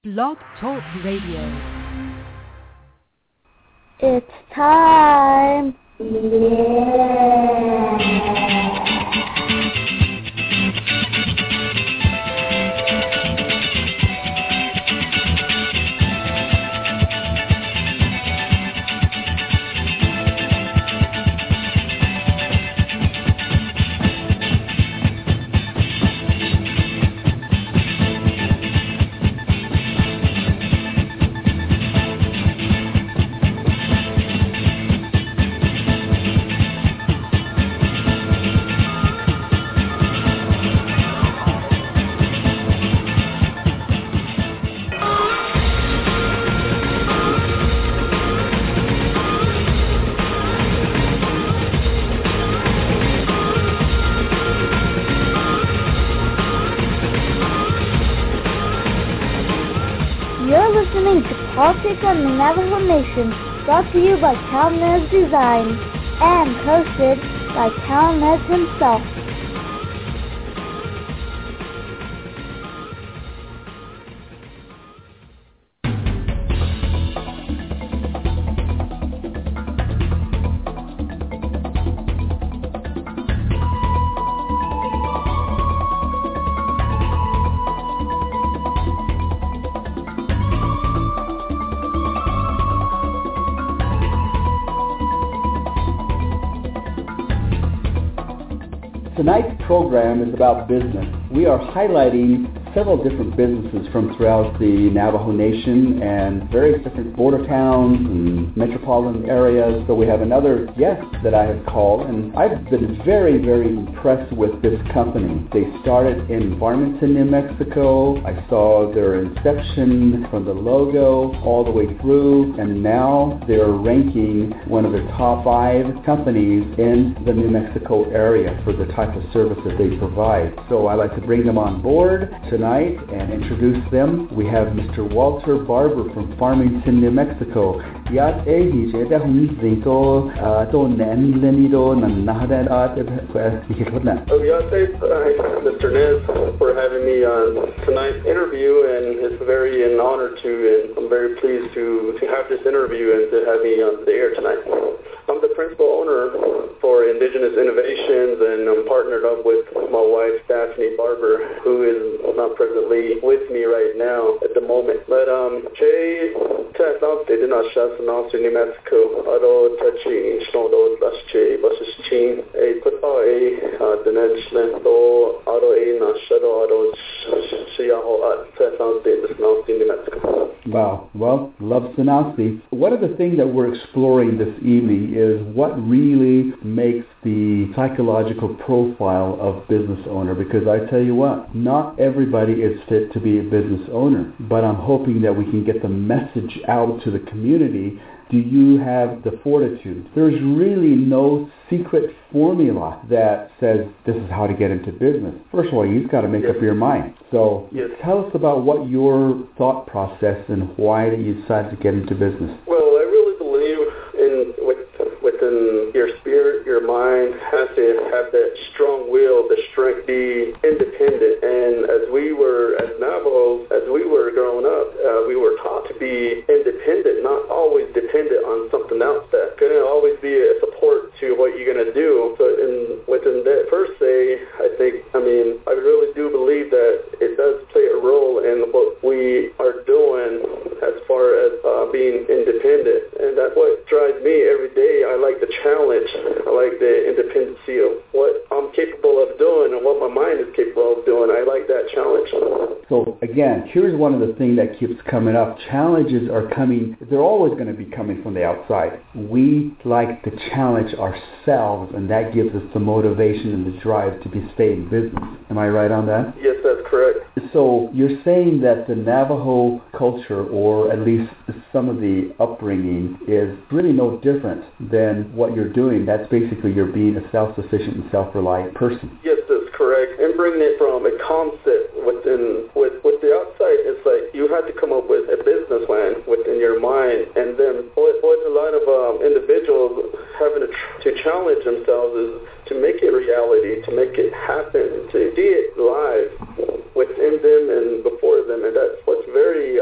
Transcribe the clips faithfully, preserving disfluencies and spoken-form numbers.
Blog Talk Radio. It's time. Yeah. You're listening to Politics on the Navajo Nation, brought to you by Calnez Design, and hosted by Calnez himself. Tonight's program is about business. We are highlighting several different businesses from throughout the Navajo Nation and various different border towns and metropolitan areas. So we have another guest that I have called, and I've been very, very impressed with this company. They started in Farmington, New Mexico. I saw their inception from the logo all the way through, and now they're ranking one of the top five companies in the New Mexico area for the type of service that they provide. So I'd like to bring them on board tonight and introduce them. We have Mister Walter Barber from Farmington, New Mexico. Yat ehi je da hum zinko to nan lenido nan nahadan at ikitna. Oh yeah, thanks, Mister Nez, for having me on tonight's interview, and it's very an honor to, and I'm very pleased to to have this interview and to have me on the air tonight. I'm the principal owner for Indigenous Innovations, and I'm partnered up with my wife, Daphne Barber, who is not presently with me right now at the moment. But um, Jay Tathop, they did not shut in New Mexico. Ado Tachi, Snodo, Lasche, Basichin, a put a Denachland, do Ado a Nashado, Ado Shiaho at Tathop, they did not New Mexico. Wow. Well, love Sanasi. One of the things that we're exploring this evening is what really makes the psychological profile of business owner, because I tell you what, not everybody is fit to be a business owner, but I'm hoping that we can get the message out to the community. Do you have the fortitude? There's really no secret formula that says this is how to get into business. First of all, you've got to make yes. up your mind. So yes. tell us about what your thought process and why you decided to get into business. Well, I really believe in with, within your spirit, your mind has to have that strong will, the strength, be independent. And as we were, as Navajos, as we were growing up, uh, we were taught to be independent, not always dependent on something else that couldn't always be a support to what you're going to do. So in, within that per se, I think, I mean, I really do believe that it does play a role in what we are doing as far as uh, being independent. And that's what drives me every day. I like the challenge. I like the independency of what I'm capable of doing and what my mind is capable of doing. I like that challenge. So again, here's one of the things that keeps coming up. Challenges are coming, they're always going to be coming from the outside. We like to challenge ourselves, and that gives us the motivation and the drive to be stay in business. Am I right on that? Yes, that's correct. So you're saying that the Navajo culture, or at least some of the upbringing, is really no different than what you're doing. That's basically you're being a self-sufficient and self-reliant person. Yes, that's correct. And bringing it from a concept within, with, with the outside, it's like you had to come up with a business plan within your mind. And then what, what a lot of um, individuals having to, tr- to challenge themselves is to make it reality, to make it happen, to see it live within them and before them. And that's what's very uh,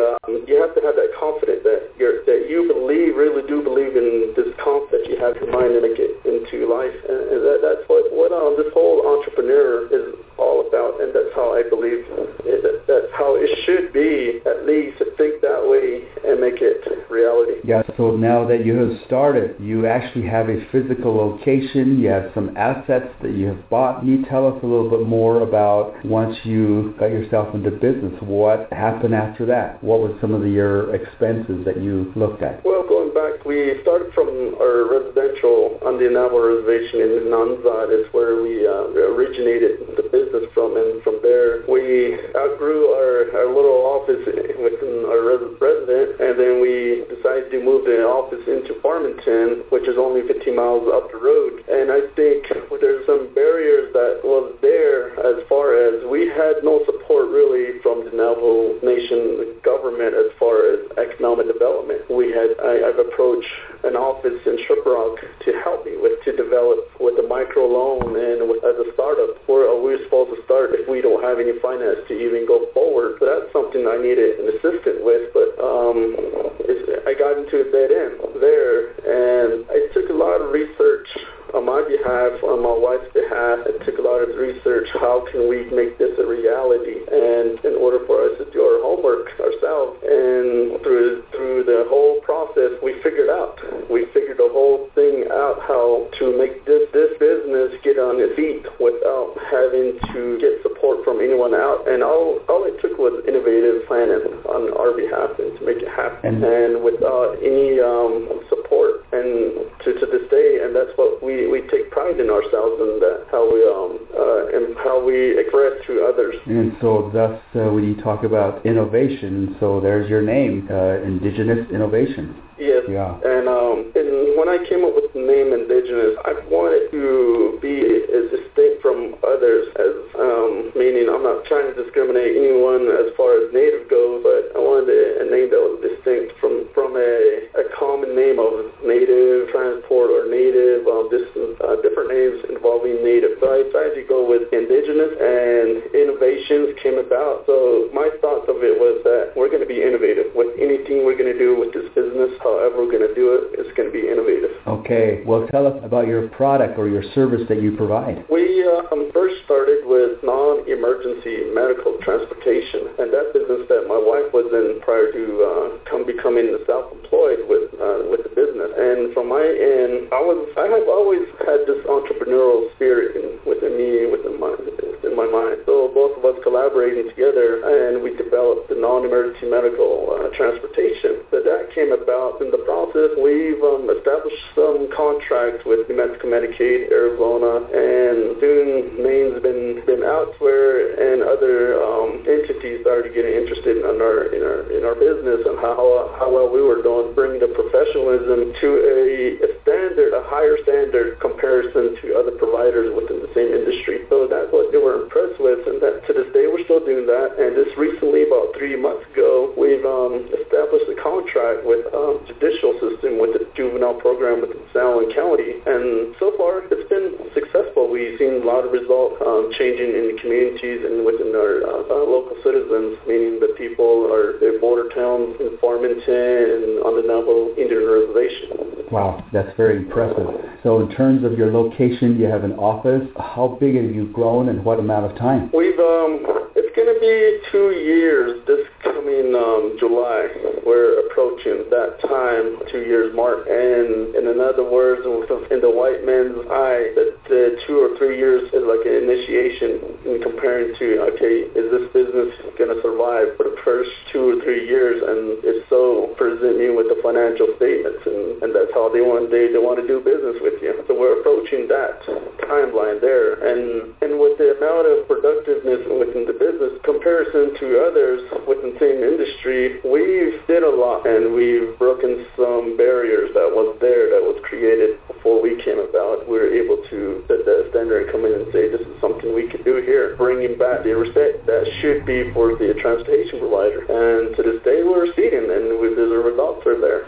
you have to have that confidence that you're that you believe, really do believe in this concept that you have in your mind and make it into life. And, and that, that's what, what um, this whole entrepreneur is all about, and that's how I believe it, that, that's how it should be, at least, to think that way and make it reality. Yeah, so now that you have started, you actually have a physical location, you have some assets that you have bought. Can you tell us a little bit more about once you got yourself into business, what happened after that? What were some of the, your expenses that you looked at? Well, going back, we started from our residential on the Navajo Reservation in Nanzad. Is where we uh, originated the business from, and from there we outgrew our, our little office within our res- resident, and then we decided to move the office into Farmington, which is only fifteen miles up the road. And I think there's some barriers that was there as far as we had no support really from the Navajo Nation government as far as economic development. We had I, I've approached an office in Shiprock to help me with to develop with a micro loan and with, as a startup. Where are we supposed to start if we don't have any finance to even go forward? So that's something I needed an assistant with, but um, it's, I got into a dead end there, and it took a lot of research on my behalf, on my wife's behalf. It took a lot of research. How can we make this a reality? And in order for us to do our homework ourselves, and through through the whole process, we figured out. We figured the whole thing out, how to make this this business get on its feet without having to get support from anyone out. And all all it took was innovative planning on our behalf and to make it happen. And, and without any um, support, and to, to this day, and that's what we we take pride in ourselves, and that how we um uh, and how we express to others. And so thus uh, when you talk about innovation, so there's your name, uh, Indigenous Innovation. Yes. Yeah. And um and when I came up with the name Indigenous, I wanted to be as distinct from others, as um meaning I'm not trying to discriminate anyone as far as Native goes, but I wanted a, a name that was distinct from from a, a common name of Native Transport or Native, um, this, uh, different names involving Native. So I decided to go with Indigenous, and innovations came about. So my thoughts of it was that we're going to be innovative with anything we're going to do with this business. However we're going to do it, it's going to be innovative. Okay. Well, tell us about your product or your service that you provide. We um, first started with non-emergency medical transportation, and that business that my wife was in prior to uh, come becoming self-employed with uh, with the business. And from my end, I was I have always had this entrepreneurial spirit in, within me, within my in my mind. So both of us collaborating together, and we developed the non-emergency medical uh, transportation. So that came about. In the process, we've um, established some contracts with New Mexico Medicaid, Arizona, and soon names been been out where and other um, entities started getting interested in our in our in our business and how uh, how well we were doing, bringing the professionalism to a, a standard, a higher standard comparison to other providers within the same industry. So that's what they were impressed with, and that to this day we're still doing that. And just recently, about three months ago, we've um, established a contract with um, judicial system with the juvenile program within San Juan County, and so far it's been successful. We've seen a lot of results um, changing in the communities and within our uh, uh, local citizens, meaning the people are the border towns in Farmington and on the Navajo Indian Reservation. Wow, that's very impressive. So in terms of your location, you have an office. How big have you grown and what amount of time? We've um, it's going to be two years this coming um, July. We're approaching that time, two years mark, and in other words, in the white man's eye, that the two or three years is like an initiation in comparing to, okay, is this business going to survive for the first two or three years? And if so, present me with the financial statements, and, and that's how they want they, they want to do business with you. So we're approaching that timeline there, and and with the amount of productiveness within the business comparison to others within the same industry, we've did a lot, and we've broken some barriers that was there that was created before we came about. We were able to set that standard and come in and say this is something we can do here, bringing back the respect that should be for the transportation provider. And to this day, we're seeing, and we, the results are there. Wow,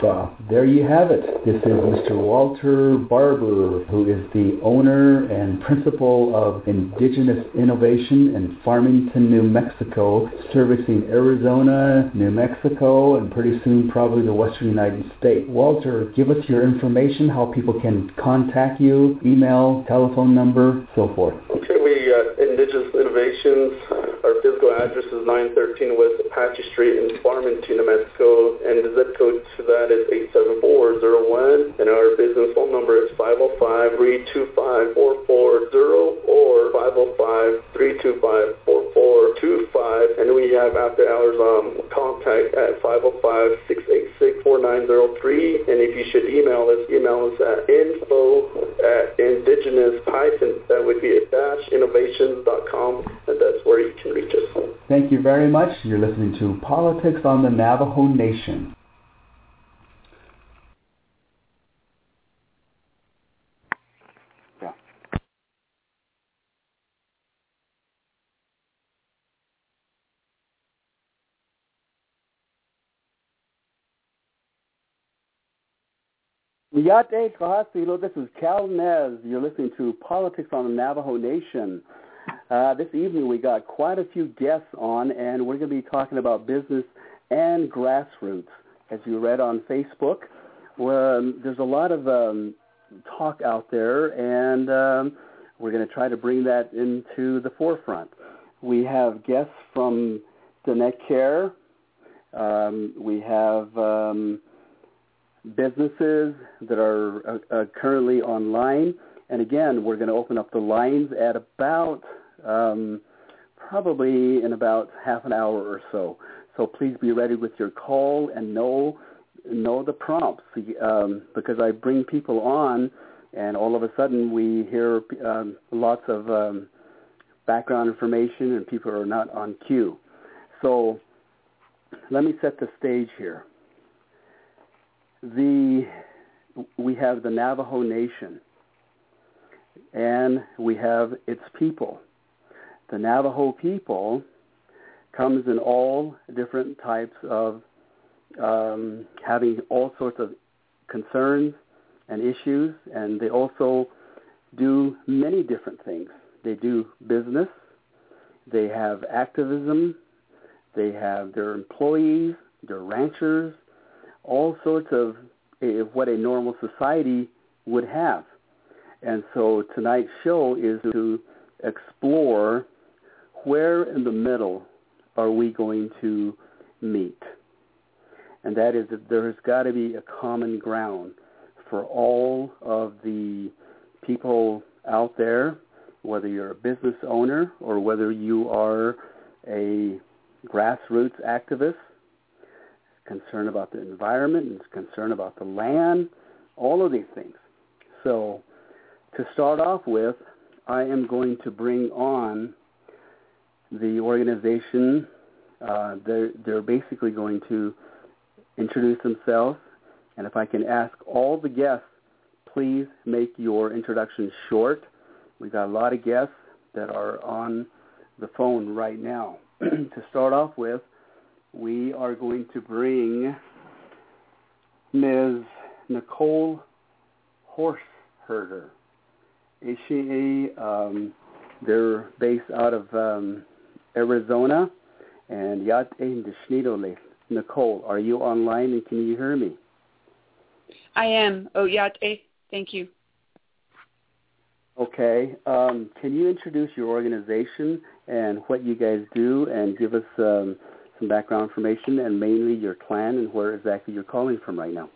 There you have it. This is Mister Walter Barber, who is the owner and principal of Indigenous Innovation in Farmington, New Mexico, servicing Arizona, New Mexico, and pretty soon probably the Western United States. Walter, give us your information, how people can contact you, email, telephone number, so forth. Okay, we uh, Indigenous Innovations. Our physical address is nine thirteen West Apache Street in Farmington, New Mexico, and the zip code to that is eight seven four zero one, and our business phone number is five oh five, three two five, four four zero or five oh five, three two five, four four two five, and we have after hours um, contact at five oh five, six eight six, four nine zero three, and if you should email us, email us at info at indigenous hyphen, that would be a dash innovations dot com, and that's where you can reach us. Thank you very much. You're listening to Politics on the Navajo Nation. Yeah. Yate Kahasilo, this is Cal Nez. You're listening to Politics on the Navajo Nation. Uh, this evening we got quite a few guests on, and we're going to be talking about business and grassroots. As you read on Facebook, um, there's a lot of um, talk out there, and um, we're going to try to bring that into the forefront. We have guests from Diné Care. Um, we have um, businesses that are uh, uh, currently online. And again, we're going to open up the lines at about, um, probably in about half an hour or so. So please be ready with your call and know know the prompts, um, because I bring people on, and all of a sudden we hear um, lots of um, background information, and people are not on cue. So let me set the stage here. The we have the Navajo Nation, and we have its people. The Navajo people comes in all different types of um, having all sorts of concerns and issues, and they also do many different things. They do business, they have activism, they have their employees, their ranchers, all sorts of uh, what a normal society would have. And so tonight's show is to explore where in the middle are we going to meet. And that is that there has got to be a common ground for all of the people out there, whether you're a business owner or whether you are a grassroots activist, concerned about the environment and concerned about the land, all of these things. So to start off with, I am going to bring on the organization. Uh, they're, they're basically going to introduce themselves, and if I can ask all the guests, please make your introduction short. We've got a lot of guests that are on the phone right now. To start off with, we are going to bring Miz Nicole Horseherder. Is she a, um, they're based out of um, Arizona, and Yate Ndishnidole. Nicole, are you online and can you hear me? I am. Oh, Yate, thank you. Okay. Um, can you introduce your organization and what you guys do, and give us um, some background information and mainly your clan and where exactly you're calling from right now?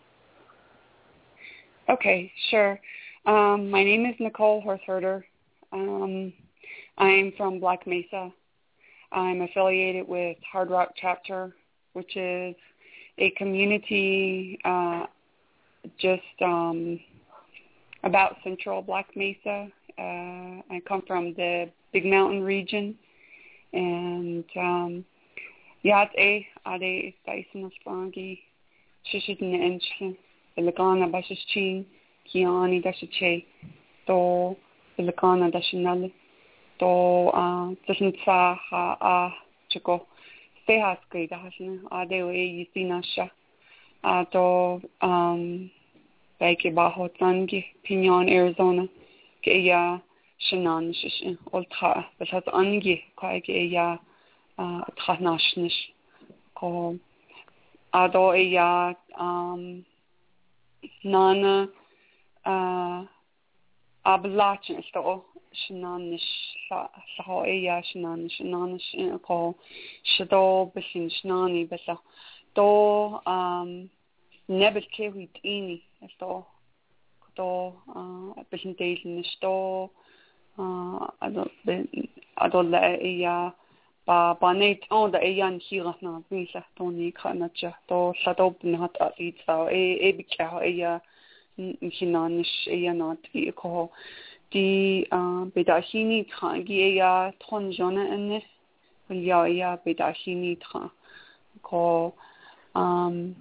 Okay, sure. Um, my name is Nicole Horseherder. Um, I'm from Black Mesa. I'm affiliated with Hard Rock Chapter, which is a community uh, just um, about central Black Mesa. Uh, I come from the Big Mountain region, and um, Yate Ade Staisanas Frangi, Shishidin Enche, Ilagana Bashichin, Kiani Dashiche, To Ilagana Dashinale, To Tashinsa Ha Ah Chico, Stehas Gay Dashina, Ade Yisina Sha. Ado um Baike Bajo Tangi, Pinion, Arizona, Gaya Shanan Shish Ultra, but has Angi, Kaigaya Tanashnish, call Ado Aya um Nana uh Ablachin, so Shananish Saho Aya Shanan Shananish call Shado Bashin Shanani, but do um Nebel Kewi Ini. Sto, sto, presentation sto, adol, adol aya, ba, ba net on the ayan hiras na bisa toni kana cha, to sadop na hat it so e e bikha aya, hinanish aya not vi ko, di bedashini thangi aya thon jona enne, ya aya bedashini tha, ko um.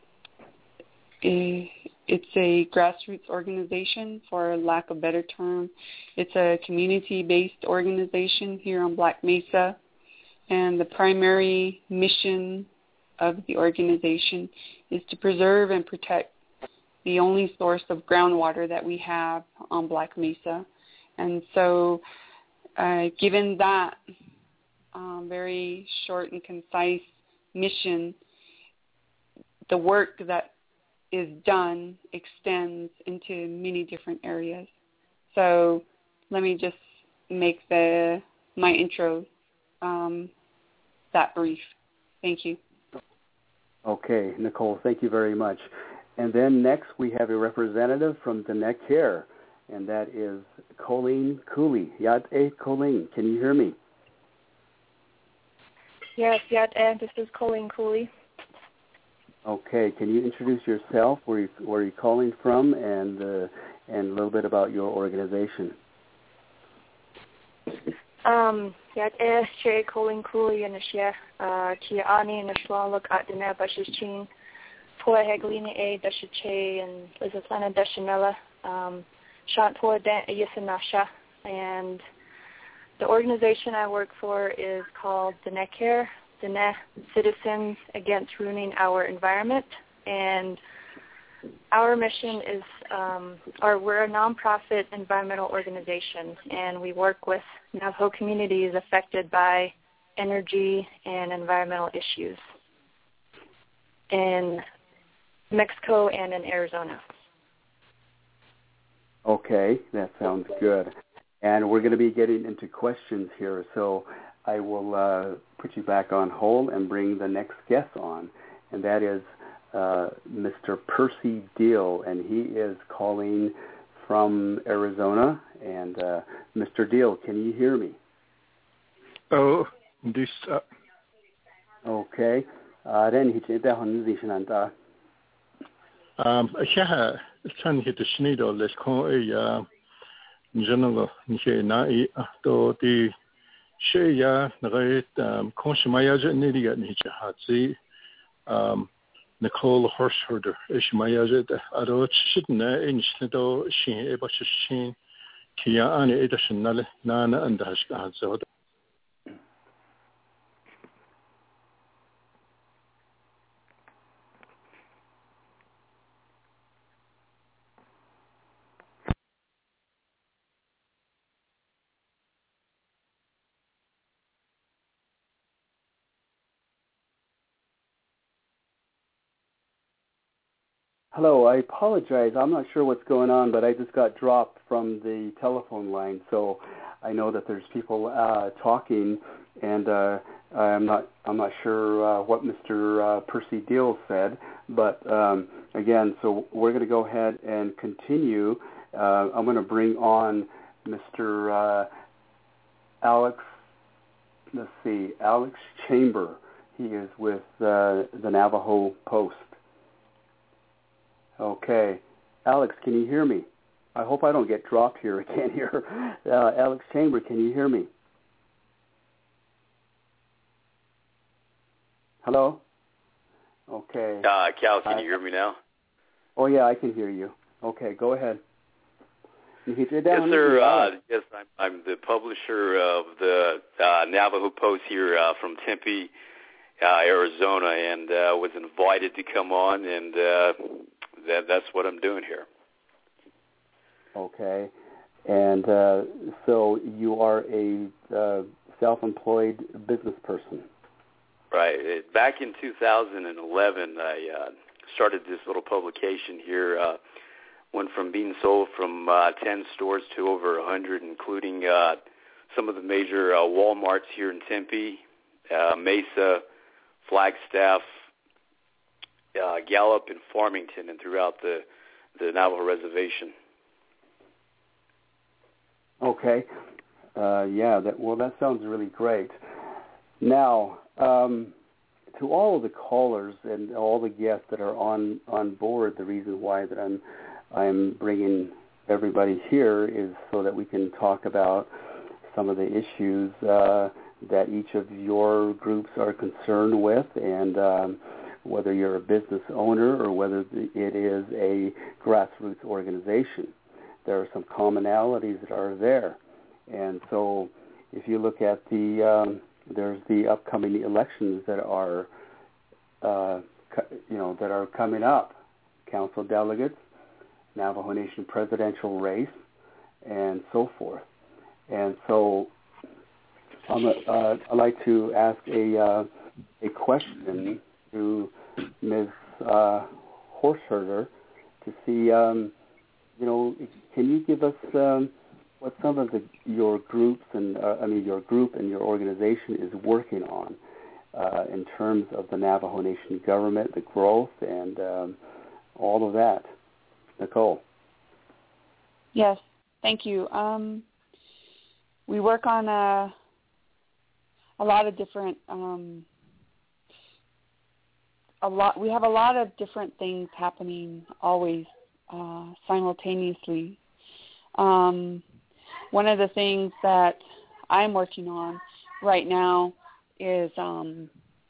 It's a grassroots organization, for lack of a better term. It's a community-based organization here on Black Mesa, and the primary mission of the organization is to preserve and protect the only source of groundwater that we have on Black Mesa. And so, uh, given that um, very short and concise mission, the work that is done extends into many different areas. So let me just make the my intro um, that brief. Thank you. Okay, Nicole, thank you very much. And then next we have a representative from the Neckar, and that is Colleen Cooley. Yat e Colleen, can you hear me? Yes, Yat e, this is Colleen Cooley. Okay, can you introduce yourself, where you where you're calling from, and uh, and a little bit about your organization? Um, Yat e che Colleen Cooley and Shia Chia Ani and Shwa look at the Nabashichin, Poa Heglina e Dashiche and Lizatlana Dashanella, um, Shant Poa Dan Yasanasha, and the organization I work for is called the Neckar, the Ne Citizens Against Ruining Our Environment, and our mission is, um, or we're a nonprofit environmental organization, and we work with Navajo communities affected by energy and environmental issues in Mexico and in Arizona. Okay, that sounds good. And we're going to be getting into questions here, so I will uh, put you back on hold and bring the next guest on, and that is uh, Mister Percy Deal, and he is calling from Arizona. And uh, Mister Deal, can you hear me? Oh, this. Uh... Okay. Then he said that on the Shananta. Um, yeah, can hit the schneidel. Let's call a general. Nije na to the. Shaya Nagait Konshmayaja Nidia Nijahatsi Nicole Horseherder Ishmayaja Ado Chitna Inchnido Shin Ebashin Kia Ani Edashanale Nana and Dashgahazod. Hello, I apologize. I'm not sure what's going on, but I just got dropped from the telephone line, so I know that there's people uh, talking, and uh, I'm not I'm not sure uh, what Mister Uh, Percy Deal said, but um, again, so we're going to go ahead and continue. Uh, I'm going to bring on Mister Uh, Alex. Let's see, Alex Chamber. He is with uh, the Navajo Post. Okay. Alex, can you hear me? I hope I don't get dropped here again here. Uh, Alex Chamber, can you hear me? Hello? Okay. Uh, Cal, can I, you hear me now? Oh, yeah, I can hear you. Okay, go ahead. Yes, sir. Uh, yes, I'm, I'm the publisher of the uh, Navajo Post here uh, from Tempe, uh, Arizona, and uh, was invited to come on, and uh, that, that's what I'm doing here. Okay. And uh, so you are a uh, self-employed business person. Right. Back in two thousand eleven, I uh, started this little publication here. Uh, went from being sold from uh, ten stores to over one hundred, including uh, some of the major uh, Walmarts here in Tempe, uh, Mesa, Flagstaff, uh, Gallup, and Farmington, and throughout the, the Navajo Reservation. Okay. Uh, yeah, that, well, that sounds really great. Now, um, to all of the callers and all the guests that are on, on board, the reason why that I'm I'm bringing everybody here is so that we can talk about some of the issues uh, that each of your groups are concerned with, and um, whether you're a business owner or whether it is a grassroots organization. There are some commonalities that are there. And so if you look at the, um, there's the upcoming elections that are, uh, you know, that are coming up, council delegates, Navajo Nation presidential race, and so forth. And so I'm a, uh, I'd like to ask a, uh, a question to Miz Uh, Horseherder to see, um, you know, can you give us um, what some of the, your groups and uh, I mean your group and your organization is working on uh, in terms of the Navajo Nation government, the growth, and um, all of that? Nicole. Yes, thank you. Um, we work on a, a lot of different. Um, a lot. We have a lot of different things happening always uh, simultaneously. Um, one of the things that I'm working on right now is um,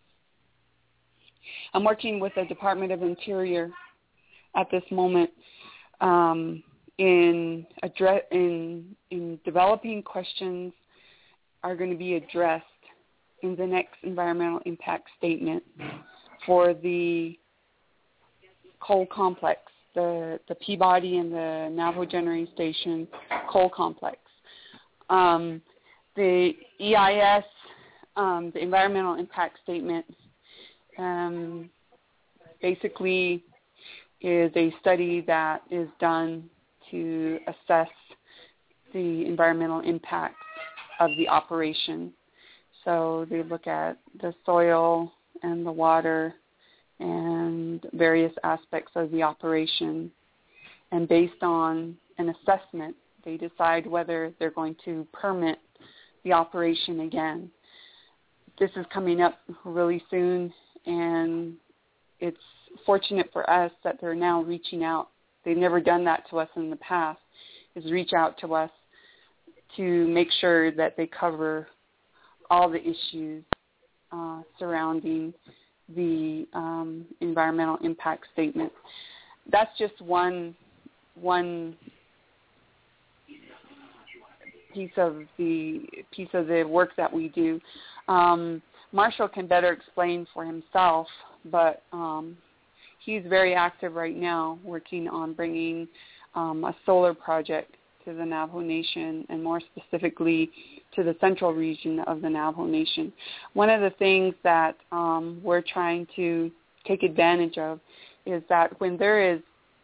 I'm working with the Department of Interior at this moment um, in address in in developing questions are going to be addressed in the next environmental impact statement for the coal complex, the, the Peabody and the Navajo Generating Station coal complex. Um, the E I S, um, the environmental impact statement, um, basically is a study that is done to assess the environmental impact of the operation. So they look at the soil and the water and various aspects of the operation. And based on an assessment, they decide whether they're going to permit the operation again. This is coming up really soon, and it's fortunate for us that they're now reaching out. They've never done that to us in the past, is reach out to us to make sure that they cover all the issues uh, surrounding the um, environmental impact statement. That's just one one piece of the piece of the work that we do. Um, Marshall can better explain for himself, but um, he's very active right now working on bringing um, a solar project to the Navajo Nation, and more specifically to the central region of the Navajo Nation. One of the things that um, we're trying to take advantage of is that when there is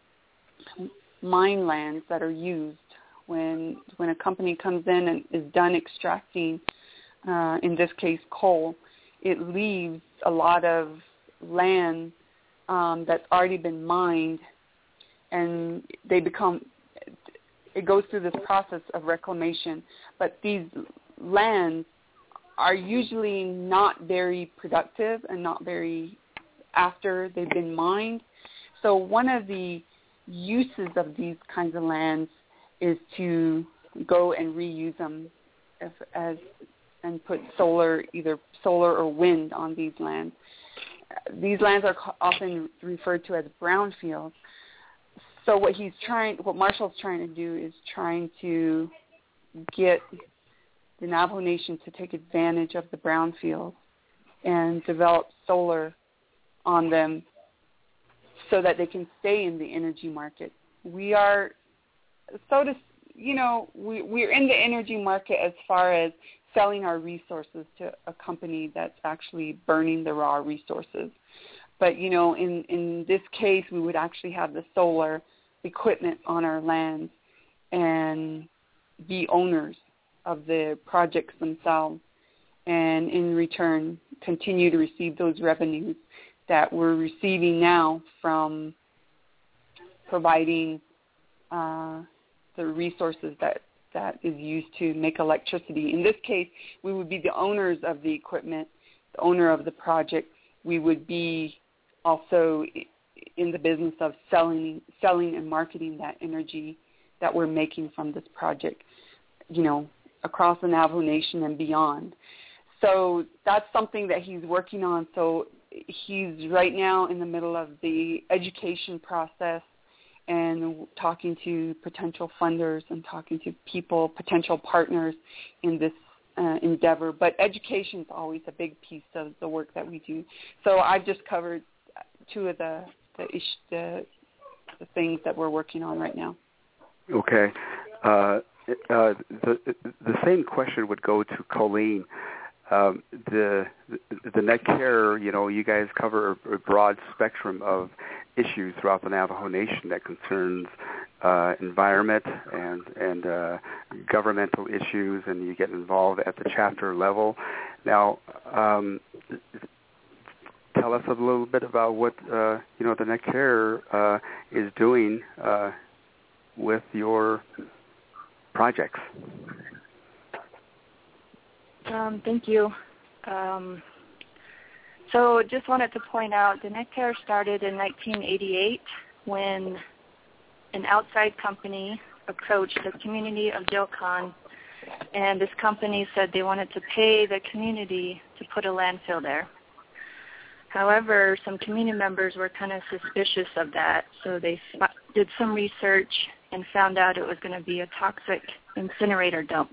mine lands that are used, when when a company comes in and is done extracting, uh, in this case coal, it leaves a lot of land um, that's already been mined, and they become, it goes through this process of reclamation. But these lands are usually not very productive and not very after they've been mined. So one of the uses of these kinds of lands is to go and reuse them as, as and put solar, either solar or wind on these lands. These lands are often referred to as brownfields. So what he's trying, what Marshall's trying to do is trying to get the Navajo Nation to take advantage of the brownfields and develop solar on them so that they can stay in the energy market. We are, so to, you know, we, we're in the energy market as far as selling our resources to a company that's actually burning the raw resources. But, you know, in, in this case, we would actually have the solar equipment on our lands and be owners of the projects themselves, and in return continue to receive those revenues that we're receiving now from providing uh, the resources that, that is used to make electricity. In this case, we would be the owners of the equipment, the owner of the project. We would be also in the business of selling, selling and marketing that energy that we're making from this project, you know, across the Navajo Nation and beyond. So that's something that he's working on. So he's right now in the middle of the education process and talking to potential funders and talking to people, potential partners in this uh, endeavor. But education is always a big piece of the work that we do. So I've just covered two of the the, ish, the, the things that we're working on right now. Okay. Uh, uh, the the same question would go to Colleen. Um, the the NetCare, you know, you guys cover a broad spectrum of issues throughout the Navajo Nation that concerns uh, environment and and uh, governmental issues, and you get involved at the chapter level. Now, um, tell us a little bit about what uh, you know the NetCare uh, is doing uh, with your projects. Um, thank you. Um, so just wanted to point out the NetCare started in nineteen eighty-eight when an outside company approached the community of Jilkan, and this company said they wanted to pay the community to put a landfill there. However, some community members were kind of suspicious of that, so they f- did some research and found out it was going to be a toxic incinerator dump.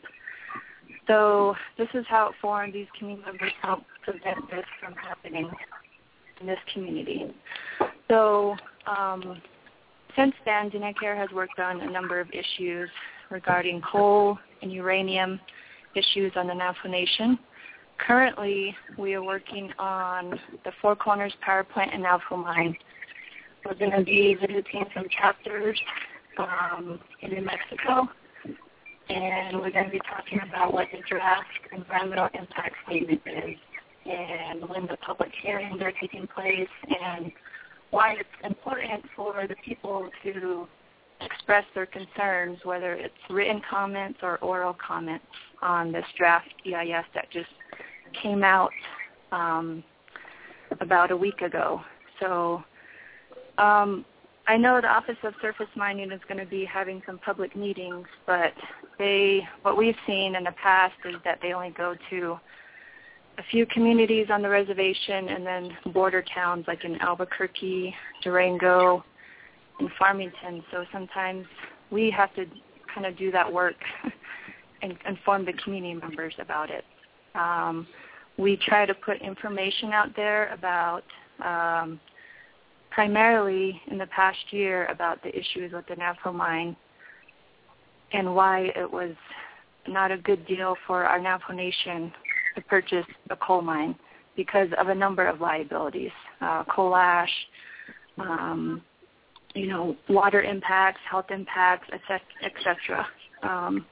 So this is how it formed. These community members helped prevent this from happening in this community. So um, since then, NetCare has worked on a number of issues regarding coal and uranium issues on the Navajo Nation. Currently, we are working on the Four Corners Power Plant in Navajo Mine. We're going to be visiting some chapters um, in New Mexico, and we're going to be talking about what the draft environmental impact statement is and when the public hearings are taking place and why it's important for the people to express their concerns, whether it's written comments or oral comments on this draft E I S that just came out um, about a week ago. So um, I know the Office of Surface Mining is going to be having some public meetings, but they, what we've seen in the past is that they only go to a few communities on the reservation and then border towns like in Albuquerque, Durango, and Farmington. So sometimes we have to kind of do that work and inform the community members about it. Um, we try to put information out there about um, primarily in the past year about the issues with the Navajo mine and why it was not a good deal for our Navajo Nation to purchase a coal mine because of a number of liabilities, uh, coal ash, um, you know, water impacts, health impacts, et cetera. Um,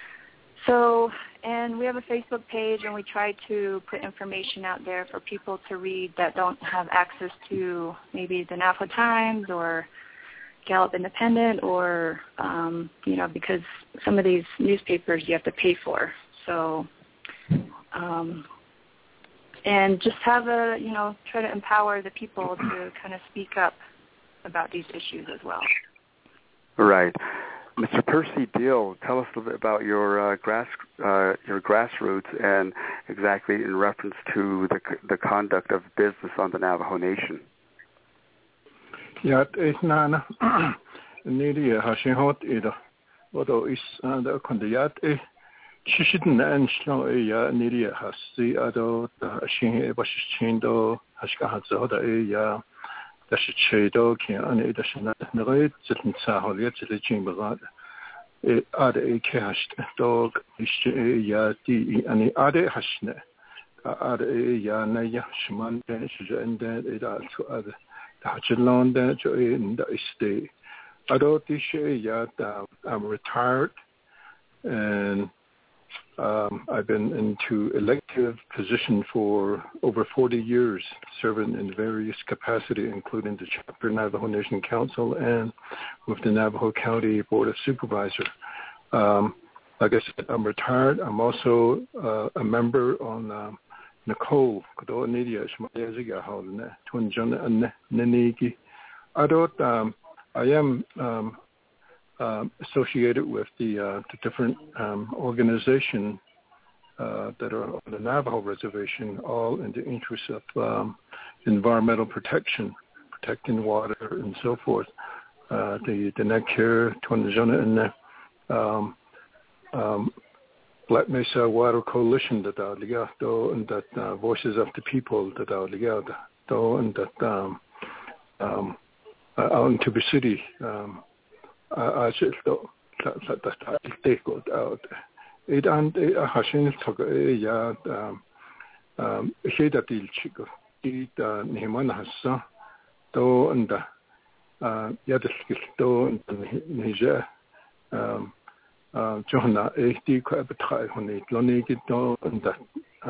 so, and we have a Facebook page, and we try to put information out there for people to read that don't have access to maybe the Navajo Times or Gallup Independent or, um, you know, because some of these newspapers you have to pay for. So, um, and just have a, you know, try to empower the people to kind of speak up about these issues as well. Right. Mister Percy Deal, tell us a little bit about your uh, grass, uh, your grassroots, and exactly in reference to the the conduct of business on the Navajo Nation. Ja, ik na nidi ha shin hot ida. Wat is aan de kandidaat e Shishidin Anshlo ya Nidia Hasi Ado Shin Bashindo Hashkahazo ya Dashichedo can Anidashana Nare Zitin Saholia to the Jimbarat. Ade a cashed dog ya di any ade hashne. Ade ya Naya Shaman and then it also other the Hachalon that in the estate. Ado Dishe ya I'm retired and Um, I've been into elective position for over forty years, serving in various capacity, including the Chapter Navajo Nation Council and with the Navajo County Board of Supervisor. Um, like I said, I'm retired. I'm also uh, a member on um, Nicole. I thought um, I am um, Um, associated with the, uh, the different um, organizations uh, that are on the Navajo Reservation, all in the interest of um, environmental protection, protecting water and so forth. Uh, the the Nekir, Twanazona, and the um, um, Black Mesa Water Coalition that are ligado, and that uh, Voices of the People that are ligado, and that um, um, uh, out in Tuba City. Um, I should go that take out. It and a Hashin took a yard, um, Shada Dil Chico, eat Niman Hassa, do and the Yadiskil, do and Niger, Johanna, eighty quabatrai on it, Loniki, do and that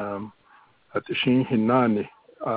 at the Shin Hinani,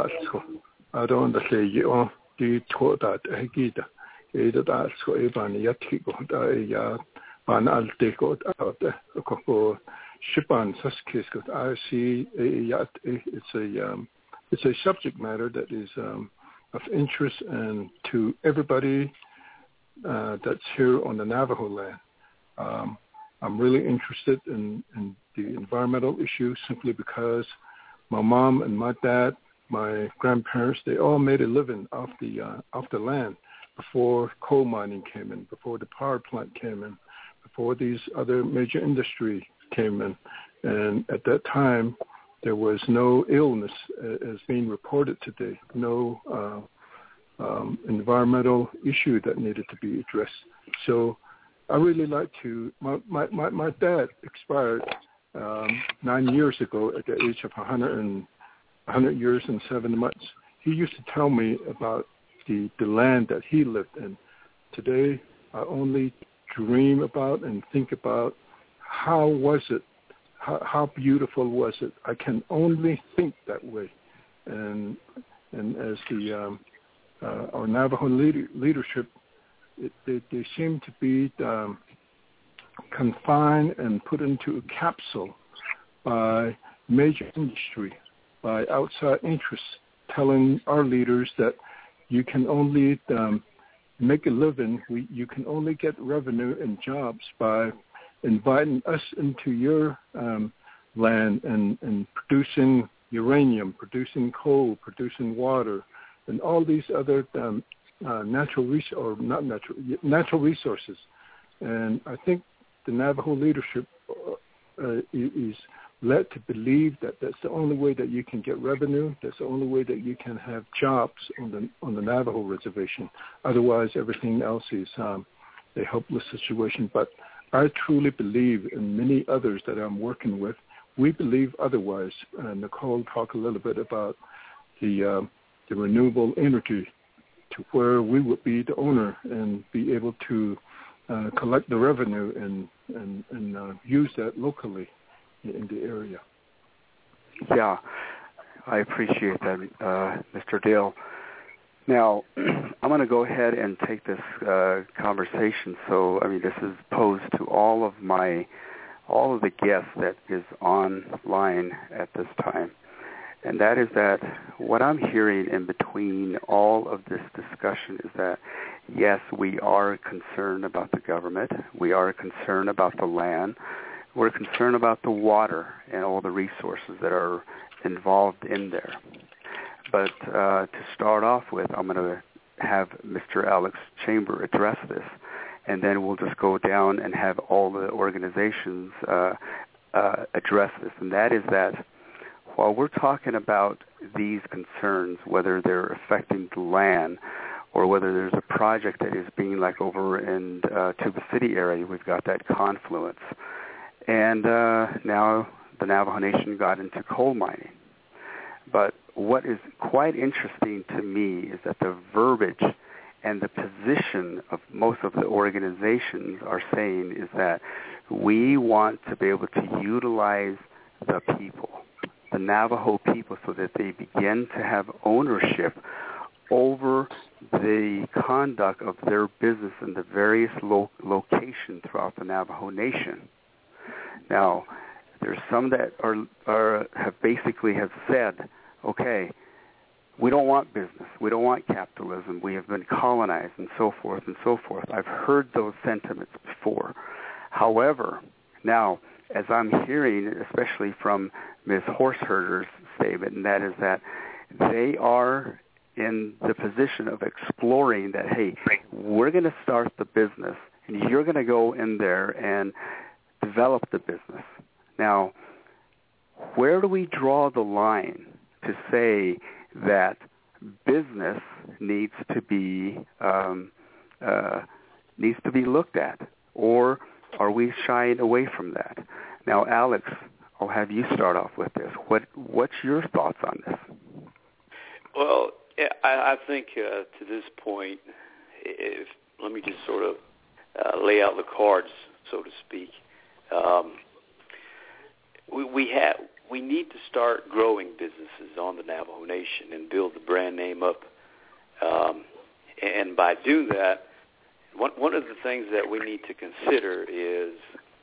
I don't say you the taught that a gita. Either that's what Evan Yatiko, ya Ban Alteko out there, a couple Shipan Suskis, I see a yacht. It's a um, it's a subject matter that is um, of interest and to everybody uh, that's here on the Navajo land. Um, I'm really interested in, in the environmental issue simply because my mom and my dad, my grandparents, they all made a living off the uh, off the land. Before coal mining came in, before the power plant came in, before these other major industry came in. And at that time, there was no illness as being reported today, no uh, um, environmental issue that needed to be addressed. So I really like to, my, my, my, my dad expired um, nine years ago at the age of one hundred, and, one hundred years and seven months. He used to tell me about The, the land that he lived in. Today, I only dream about and think about how was it, how, how beautiful was it. I can only think that way. And and as the um, uh, our Navajo leader, leadership, it, they, they seem to be um, confined and put into a capsule by major industry, by outside interests, telling our leaders that you can only um, make a living, we, you can only get revenue and jobs by inviting us into your um, land and, and producing uranium, producing coal, producing water, and all these other um, uh, natural res- or not natural natural resources. And I think the Navajo leadership uh, is led to believe that that's the only way that you can get revenue. That's the only way that you can have jobs on the on the Navajo reservation. Otherwise, everything else is um, a hopeless situation. But I truly believe, and many others that I'm working with, we believe otherwise. Uh, Nicole talked a little bit about the uh, the renewable energy, to where we would be the owner and be able to uh, collect the revenue and and, and uh, use that locally in the area. Yeah, I appreciate that, uh, Mister Dale. Now, I'm going to go ahead and take this uh, conversation. So, I mean, this is posed to all of my, all of the guests that is online at this time. And that is that what I'm hearing in between all of this discussion is that, yes, we are concerned about the government. We are concerned about the land. We're concerned about the water and all the resources that are involved in there. But uh, to start off with, I'm going to have Mister Alex Chamber address this, and then we'll just go down and have all the organizations uh, uh, address this, and that is that while we're talking about these concerns, whether they're affecting the land or whether there's a project that is being like over in uh, Tuba City area, we've got that confluence. And uh, now the Navajo Nation got into coal mining. But what is quite interesting to me is that the verbiage and the position of most of the organizations are saying is that we want to be able to utilize the people, the Navajo people, so that they begin to have ownership over the conduct of their business in the various lo- locations throughout the Navajo Nation. Now, there's some that are, are have basically have said, okay, we don't want business, we don't want capitalism, we have been colonized, and so forth and so forth. I've heard those sentiments before. However, now, as I'm hearing, especially from Miz Horseherder's statement, and that is that they are in the position of exploring that, hey, we're going to start the business, and you're going to go in there and develop the business. Now, where do we draw the line to say that business needs to be um, uh, needs to be looked at, or are we shying away from that? Now, Alex, I'll have you start off with this. What what's your thoughts on this? Well, yeah, I, I think uh, to this point, if, let me just sort of uh, lay out the cards, so to speak. Um, we, we have we need to start growing businesses on the Navajo Nation and build the brand name up. Um, and by doing that, one, one of the things that we need to consider is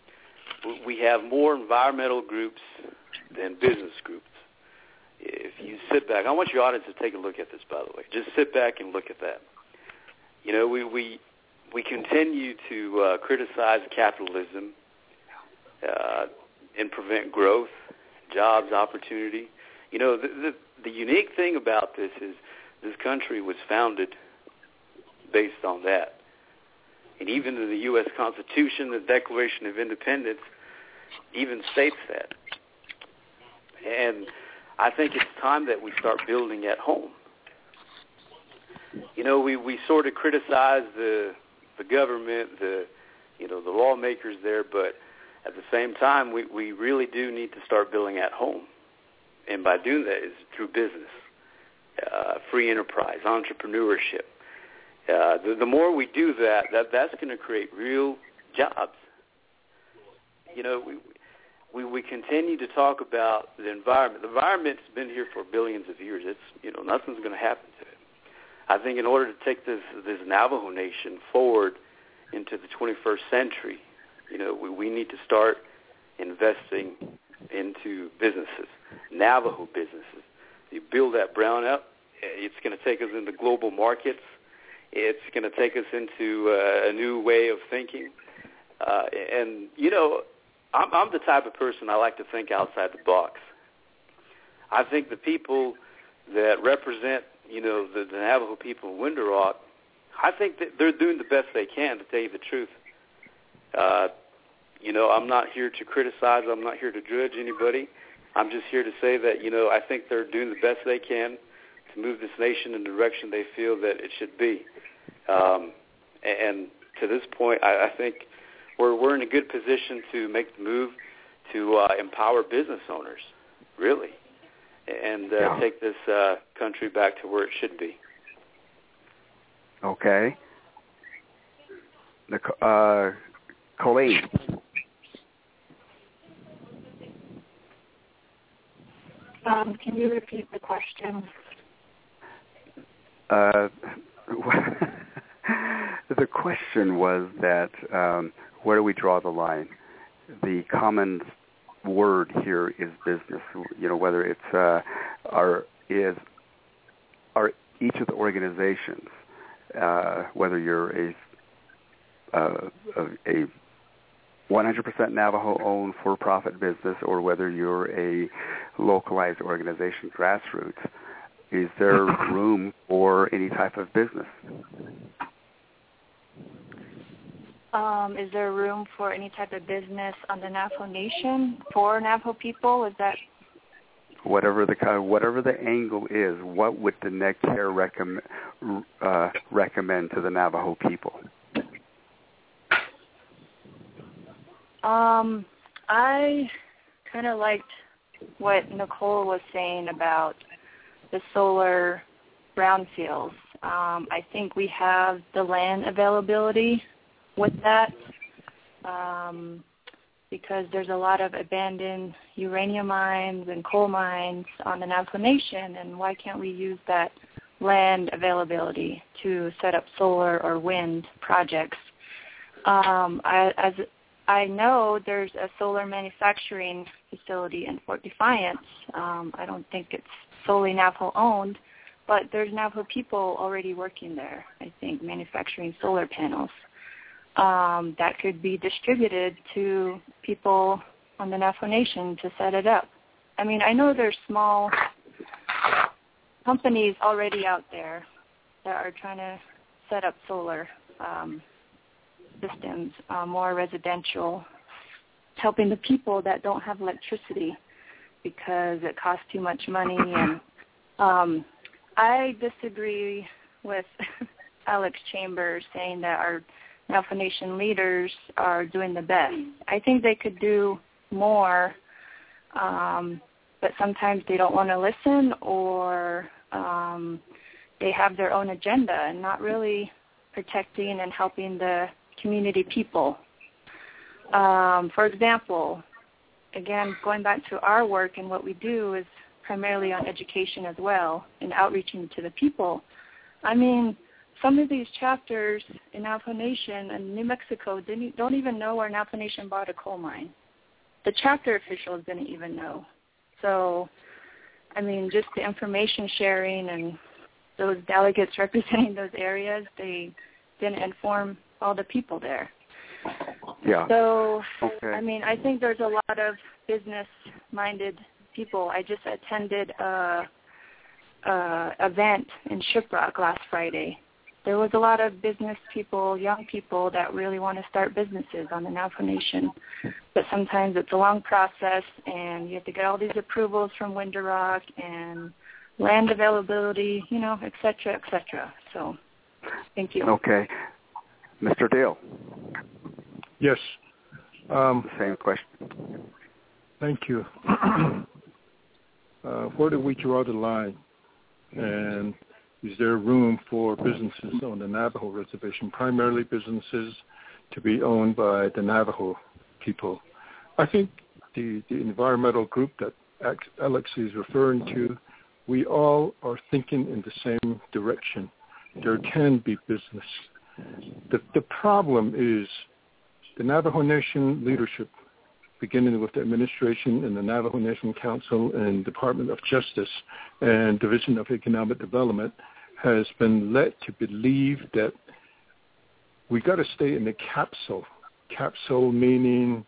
we have more environmental groups than business groups. If you sit back, I want your audience to take a look at this, by the way. Just sit back and look at that. You know, we we, we continue to uh, criticize capitalism uh, and prevent growth, jobs, opportunity. You know, the, the, the unique thing about this is this country was founded based on that. And even in the U S Constitution, the Declaration of Independence even states that. And I think it's time that we start building at home. You know, we, we sort of criticize the the government, the you know, the lawmakers there, but at the same time, we, we really do need to start building at home. And by doing that is through business, uh, free enterprise, entrepreneurship. Uh, the, the more we do that, that that's going to create real jobs. You know, we, we we continue to talk about the environment. The environment's been here for billions of years. It's, you know, nothing's going to happen to it. I think in order to take this this Navajo Nation forward into the twenty-first century, you know, we, we need to start investing into businesses, Navajo businesses. You build that brown up, it's going to take us into global markets. It's going to take us into uh, a new way of thinking. Uh, and, you know, I'm, I'm the type of person I like to think outside the box. I think the people that represent, you know, the, the Navajo people in Window Rock, I think that they're doing the best they can, to tell you the truth. Uh, you know, I'm not here to criticize. I'm not here to judge anybody. I'm just here to say that, you know, I think they're doing the best they can to move this nation in the direction they feel that it should be. Um, and to this point, I, I think we're we're in a good position to make the move to uh, empower business owners, really, and uh, yeah. take this uh, country back to where it should be. Okay. The, uh, Colleen. Um, can you repeat the question? Uh, the question was that um, where do we draw the line? The common word here is business. You know, whether it's uh, our is are each of the organizations, uh, whether you're a uh, a one hundred percent Navajo-owned for-profit business or whether you're a localized organization, grassroots, is there room for any type of business? Um, is there room for any type of business on the Navajo Nation for Navajo people? Is that whatever the whatever the angle is? What would the NetCare recommend uh, recommend to the Navajo people? Um, I kind of liked what Nicole was saying about the solar brownfields. Um, I think we have the land availability with that um, because there's a lot of abandoned uranium mines and coal mines on the Navajo Nation, and why can't we use that land availability to set up solar or wind projects? Um, I, as I know, there's a solar manufacturing facility in Fort Defiance. Um, I don't think it's solely Navajo-owned, but there's Navajo people already working there, I think, manufacturing solar panels. Um, that could be distributed to people on the Navajo Nation to set it up. I mean, I know there's small companies already out there that are trying to set up solar um, systems, uh, more residential, helping the people that don't have electricity because it costs too much money. And um, I disagree with Alex Chambers saying that our Navajo Nation leaders are doing the best. I think they could do more, um, but sometimes they don't want to listen, or um, they have their own agenda and not really protecting and helping the community people. Um, for example, again, going back to our work and what we do is primarily on education as well and outreaching to the people. I mean, some of these chapters in Navajo Nation and New Mexico didn't, don't even know where Navajo Nation bought a coal mine. The chapter officials didn't even know. So, I mean, just the information sharing and those delegates representing those areas, they didn't inform all the people there. Yeah. So, okay. I mean, I think there's a lot of business-minded people. I just attended a, a event in Shiprock last Friday. There was a lot of business people, young people that really want to start businesses on the Navajo Nation. But sometimes it's a long process, and you have to get all these approvals from Winter Rock and land availability, you know, et cetera, et cetera. So, thank you. Okay. Mister Dale. Yes. Um, Same question. Thank you. uh, where do we draw the line? And is there room for businesses on the Navajo reservation, primarily businesses to be owned by the Navajo people? I think the, the environmental group that Alex is referring to, we all are thinking in the same direction. There can be business. The, the problem is the Navajo Nation leadership, beginning with the administration and the Navajo Nation Council and Department of Justice and Division of Economic Development, has been led to believe that we got to stay in the capsule. Capsule meaning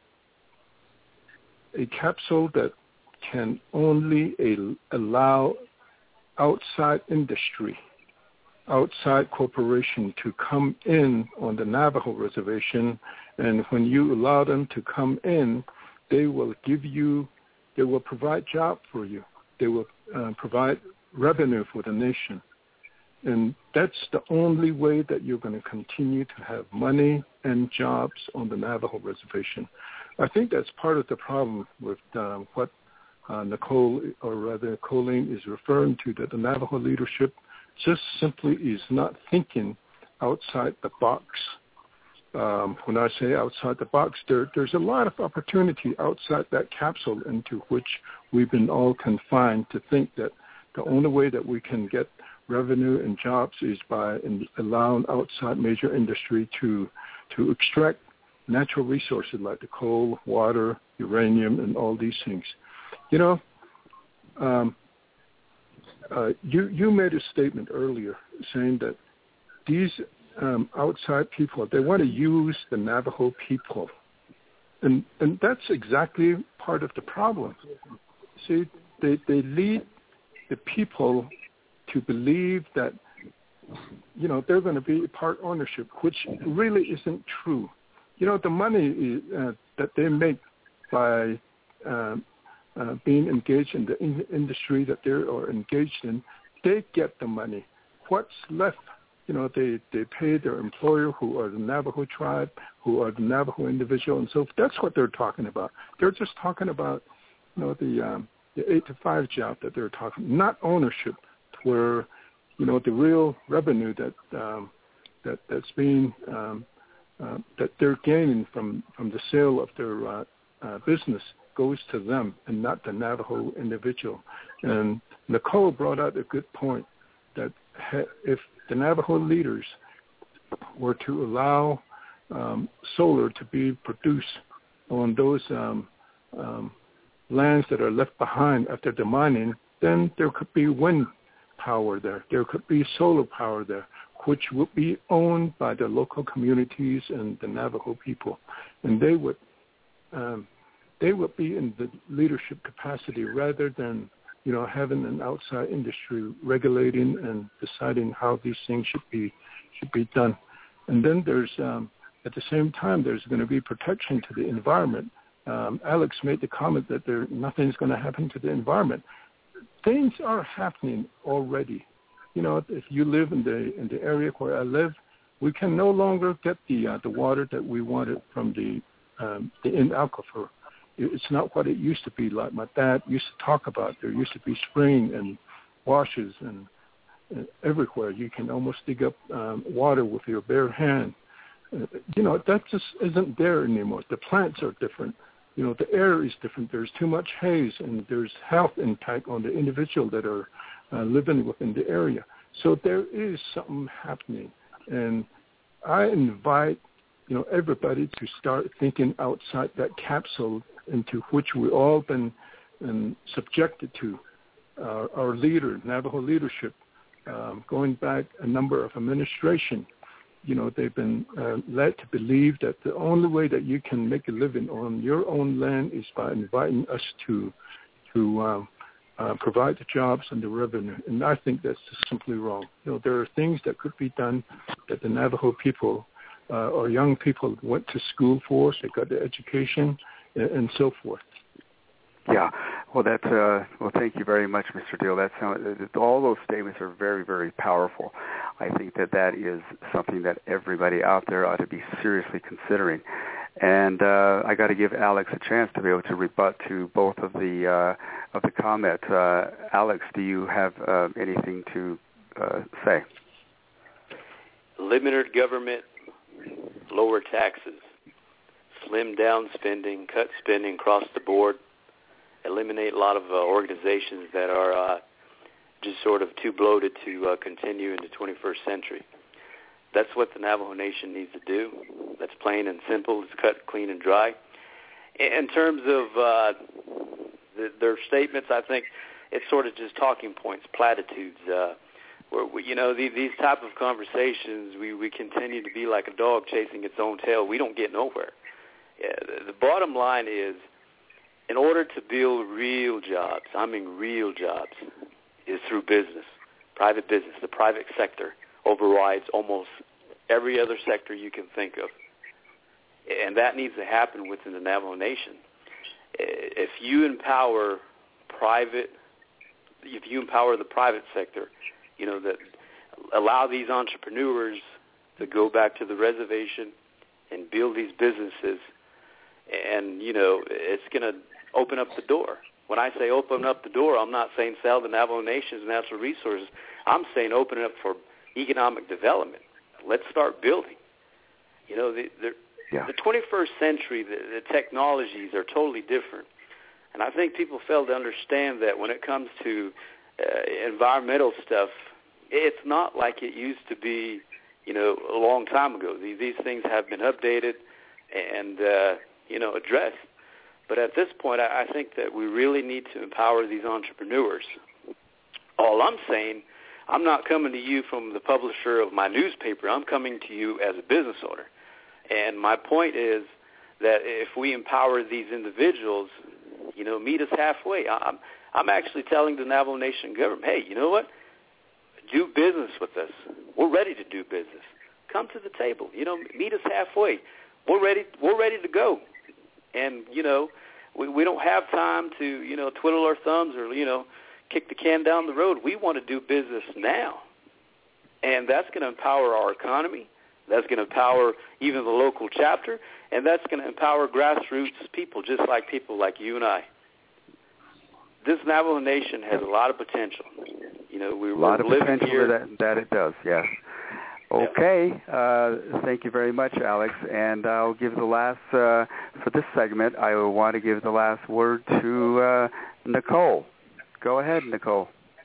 a capsule that can only a, allow outside industry, outside corporation to come in on the Navajo reservation, and when you allow them to come in, they will give you, they will provide job for you. They will uh, provide revenue for the nation. And that's the only way that you're going to continue to have money and jobs on the Navajo reservation. I think that's part of the problem with uh, what uh, Nicole, or rather Colleen, is referring to, that the Navajo leadership just simply is not thinking outside the box. Um, when I say outside the box, there, there's a lot of opportunity outside that capsule into which we've been all confined to think that the only way that we can get revenue and jobs is by allowing outside major industry to to extract natural resources like the coal, water, uranium, and all these things. You know, um, uh, you you made a statement earlier saying that these um, outside people, they want to use the Navajo people, and and that's exactly part of the problem. See, they they lead the people to believe that, you know, they're going to be part ownership, which really isn't true. you know, the money uh, that they make by uh, uh, being engaged in the in- industry that they are engaged in, they get the money. What's left, you know, they, they pay their employer, who are the Navajo tribe, who are the Navajo individual, and so that's what they're talking about. They're just talking about, you know, the um, the eight to five job that they're talking, not ownership, where, you know, the real revenue that um, that that's being um, uh, that they're gaining from, from the sale of their uh, uh, business goes to them and not the Navajo individual. And Nicole brought out a good point that if the Navajo leaders were to allow um, solar to be produced on those um, um, lands that are left behind after the mining, then there could be wind power there. There could be solar power there, which would be owned by the local communities and the Navajo people. And they would um, they would be in the leadership capacity rather than, you know, having an outside industry regulating and deciding how these things should be should be done. And then there's, um, at the same time, there's going to be protection to the environment. Um, Alex made the comment that there nothing's going to happen to the environment. Things are happening already. You know, if you live in the in the area where I live, we can no longer get the uh, the water that we wanted from the um, the in aquifer. It's not what it used to be. Like my dad used to talk about, there used to be spring and washes and, and everywhere. You can almost dig up um, water with your bare hand. Uh, you know, that just isn't there anymore. The plants are different. You know, the air is different. There's too much haze, and there's health impact on the individual that are uh, living within the area. So there is something happening, and I invite, you know, everybody to start thinking outside that capsule into which we've all been um, subjected to. Uh, our leader, Navajo leadership, um, going back a number of administration, you know, they've been uh, led to believe that the only way that you can make a living on your own land is by inviting us to to um, uh, provide the jobs and the revenue. And I think that's just simply wrong. You know, there are things that could be done that the Navajo people uh, or young people went to school for, so they got the education, and so forth. Yeah, well, that's uh, well. Thank you very much, Mister Deal. That sound, all those statements are very, very powerful. I think that that is something that everybody out there ought to be seriously considering. And uh, I got to give Alex a chance to be able to rebut to both of the uh, of the comments. Uh, Alex, do you have uh, anything to uh, say? Limited government, lower taxes. Slim down spending, cut spending across the board, eliminate a lot of uh, organizations that are uh, just sort of too bloated to uh, continue in the twenty-first century. That's what the Navajo Nation needs to do. That's plain and simple. It's cut, clean, and dry. In terms of uh, the, their statements, I think it's sort of just talking points, platitudes. Uh, where we, you know, the, these type of conversations, we, we continue to be like a dog chasing its own tail. We don't get nowhere. Yeah, the, the bottom line is, in order to build real jobs, I mean real jobs, is through business, private business. The private sector overrides almost every other sector you can think of. And that needs to happen within the Navajo Nation. If you empower private, if you empower the private sector, you know, that allow these entrepreneurs to go back to the reservation and build these businesses, and, you know, it's going to open up the door. When I say open up the door, I'm not saying sell the Navajo Nation's natural resources. I'm saying open it up for economic development. Let's start building. You know, the, the, yeah. the twenty-first century, the, the technologies are totally different. And I think people fail to understand that when it comes to uh, environmental stuff, it's not like it used to be, you know, a long time ago. These, these things have been updated and, uh, you know, addressed. But at this point, I, I think that we really need to empower these entrepreneurs. All I'm saying, I'm not coming to you from the publisher of my newspaper. I'm coming to you as a business owner. And my point is that if we empower these individuals, you know, meet us halfway. I'm, I'm actually telling the Navajo Nation government, hey, you know what? Do business with us. We're ready to do business. Come to the table. You know, meet us halfway. we're ready. We're ready to go, and you know, we we don't have time to you know twiddle our thumbs or you know kick the can down the road. We want to do business now, and that's going to empower our economy. That's going to empower even the local chapter, and that's going to empower grassroots people, just like people like you and I. This Navajo Nation has a lot of potential. You know, we, a lot we're of living potential here. That, that it does, yes. Okay, uh, thank you very much, Alex. And I'll give the last, uh, for this segment, I will want to give the last word to uh, Nicole. Go ahead, Nicole.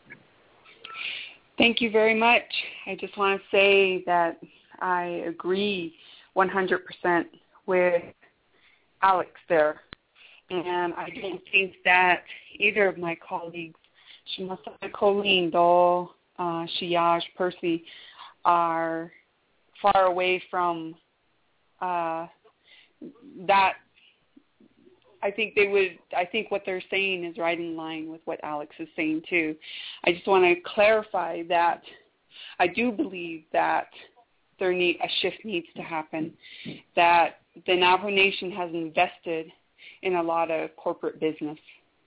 Thank you very much. I just want to say that I agree one hundred percent with Alex there. And I don't think that either of my colleagues, Shimasa, Colleen, Dole, uh, Shiaj, Percy, are far away from uh, that. I think they would, I think what they're saying is right in line with what Alex is saying too. I just want to clarify that I do believe that there need, a shift needs to happen, that the Navajo Nation has invested in a lot of corporate business.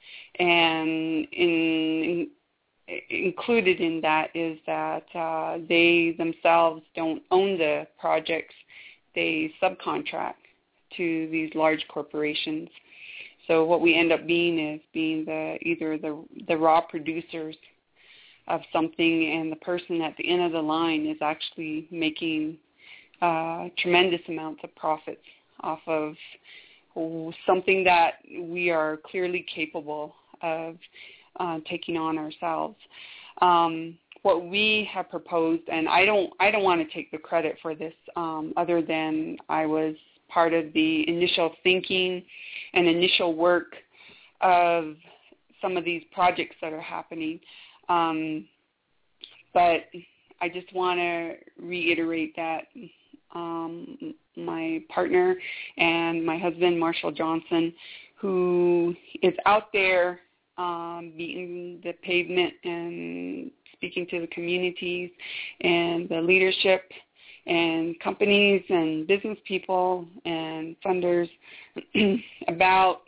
And in, in, included in that is that uh, they themselves don't own the projects. They subcontract to these large corporations. So what we end up being is being the either the the raw producers of something, and the person at the end of the line is actually making uh, tremendous amounts of profits off of something that we are clearly capable of uh, taking on ourselves. Um, what we have proposed, and I don't, I don't want to take the credit for this, um, other than I was part of the initial thinking and initial work of some of these projects that are happening. Um, but I just want to reiterate that um, my partner and my husband, Marshall Johnson, who is out there um, beating the pavement and speaking to the communities and the leadership and companies and business people and funders about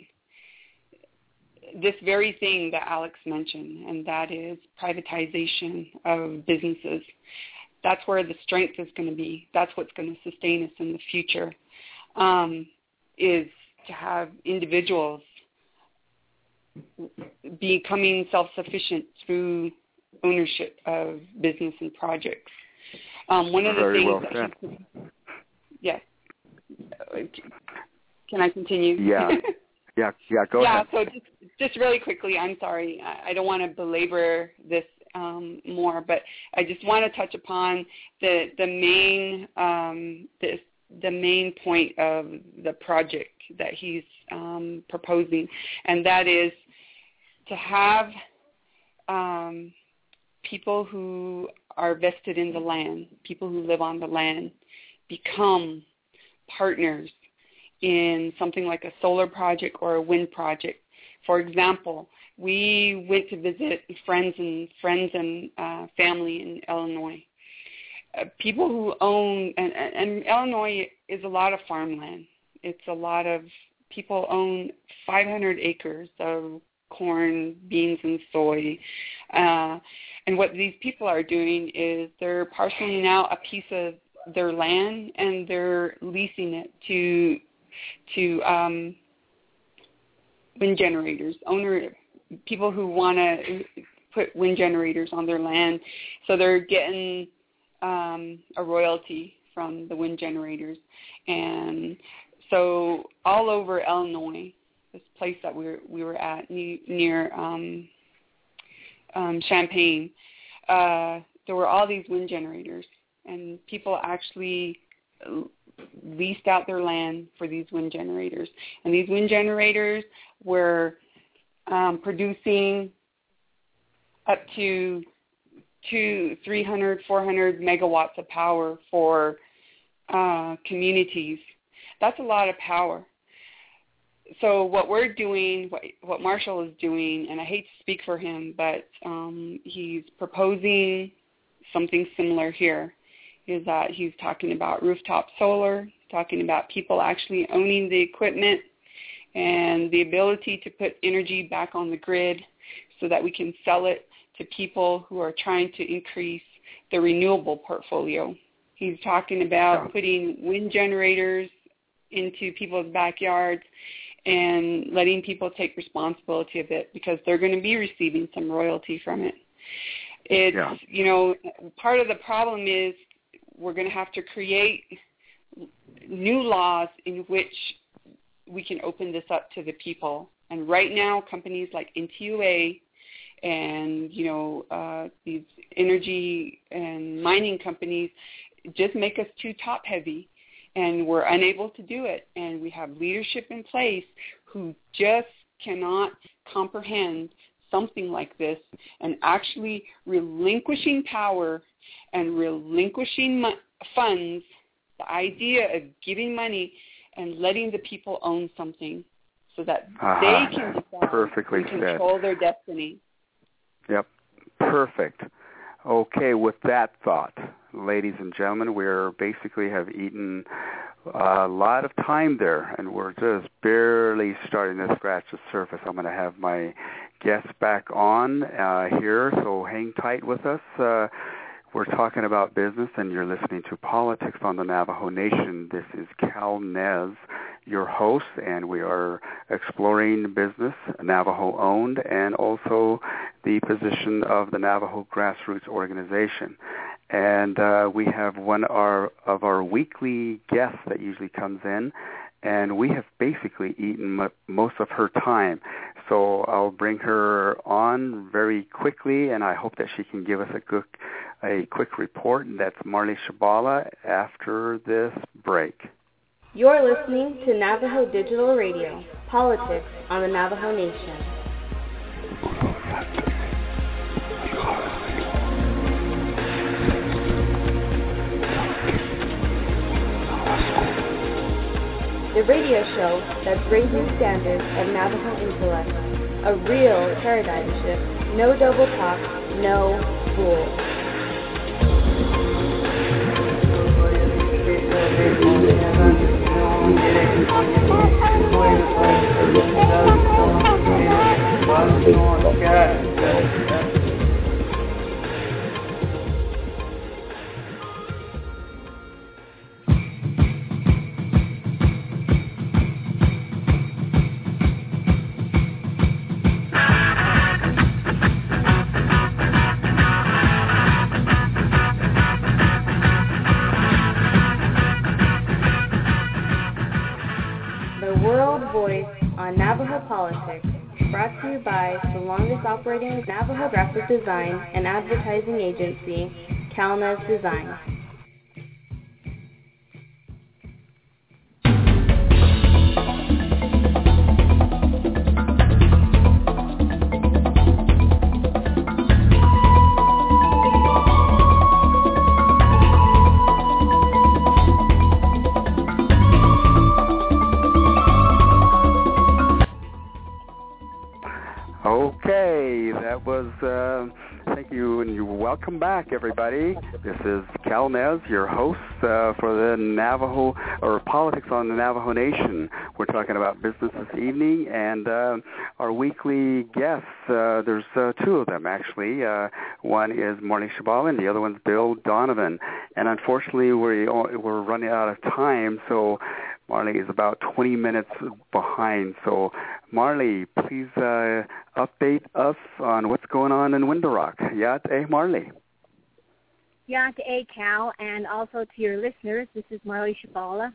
this very thing that Alex mentioned, and that is privatization of businesses. That's where the strength is going to be. That's what's going to sustain us in the future, um, is to have individuals becoming self-sufficient through ownership of business and projects. Um, one of the Very things well that said. yes. Can I continue? Yeah. Yeah, yeah, go yeah, ahead. so just, just really quickly, I'm sorry, I, I don't want to belabor this um, more, but I just want to touch upon the the main um, the, the main point of the project that he's um, proposing, and that is to have um, people who are vested in the land, people who live on the land, become partners in something like a solar project or a wind project. For example, we went to visit friends and friends and uh, family in Illinois. Uh, people who own, and, and Illinois is a lot of farmland. It's a lot of, people own five hundred acres of corn, beans, and soy. Uh, and what these people are doing is they're parceling out a piece of their land and they're leasing it to to um, wind generators, owner people who want to put wind generators on their land. So they're getting um, a royalty from the wind generators. And so all over Illinois, this place that we were, we were at ne- near um, um, Champaign, uh, there were all these wind generators, and people actually leased out their land for these wind generators. And these wind generators were um, producing up to two, three hundred, four hundred megawatts of power for uh, communities. That's a lot of power. So what we're doing, what, what Marshall is doing, and I hate to speak for him, but um, he's proposing something similar here, is that he's talking about rooftop solar, talking about people actually owning the equipment and the ability to put energy back on the grid so that we can sell it to people who are trying to increase the renewable portfolio. He's talking about putting wind generators into people's backyards and letting people take responsibility of it because they're going to be receiving some royalty from it. It's, yeah. you know, part of the problem is we're going to have to create new laws in which we can open this up to the people. And right now, companies like N T U A and, you know, uh, these energy and mining companies just make us too top-heavy, and we're unable to do it. And we have leadership in place who just cannot comprehend something like this and actually relinquishing power and relinquishing mo- funds, the idea of giving money and letting the people own something so that uh-huh. they can decide Perfectly and control said. their destiny. Yep, perfect. Okay, with that thought, ladies and gentlemen, we're basically have eaten a lot of time there, and we're just barely starting to scratch the surface. I'm going to have my guests back on uh, here, so hang tight with us. Uh, we're talking about business, and you're listening to Politics on the Navajo Nation. This is Cal Nez, your host, and we are exploring business, Navajo-owned, and also the position of the Navajo Grassroots Organization. And uh, we have one of our, of our weekly guests that usually comes in, and we have basically eaten m- most of her time. So I'll bring her on very quickly, and I hope that she can give us a quick, a quick report. And that's Marley Shabala after this break. You're listening to Navajo Digital Radio, Politics on the Navajo Nation. The radio show that's raising standards of Navajo intellect. A real paradigm shift. No double talk, no bull. Navajo Politics, brought to you by the longest operating Navajo graphic design and advertising agency, Cal Nez Design. Okay, that was, uh, thank you, and you welcome back, everybody. This is Cal Nez, your host uh, for the Navajo, or Politics on the Navajo Nation. We're talking about business this evening, and uh, our weekly guests, uh, there's uh, two of them, actually. Uh, one is Marley Shabala, and the other one's Bill Donovan. And unfortunately, we, we're running out of time, so Marley is about twenty minutes behind. So, Marley, please uh, update us on what's going on in Window Rock. Yat eh, Marley. Yat eh, Cal, and also to your listeners, this is Marley Shabala.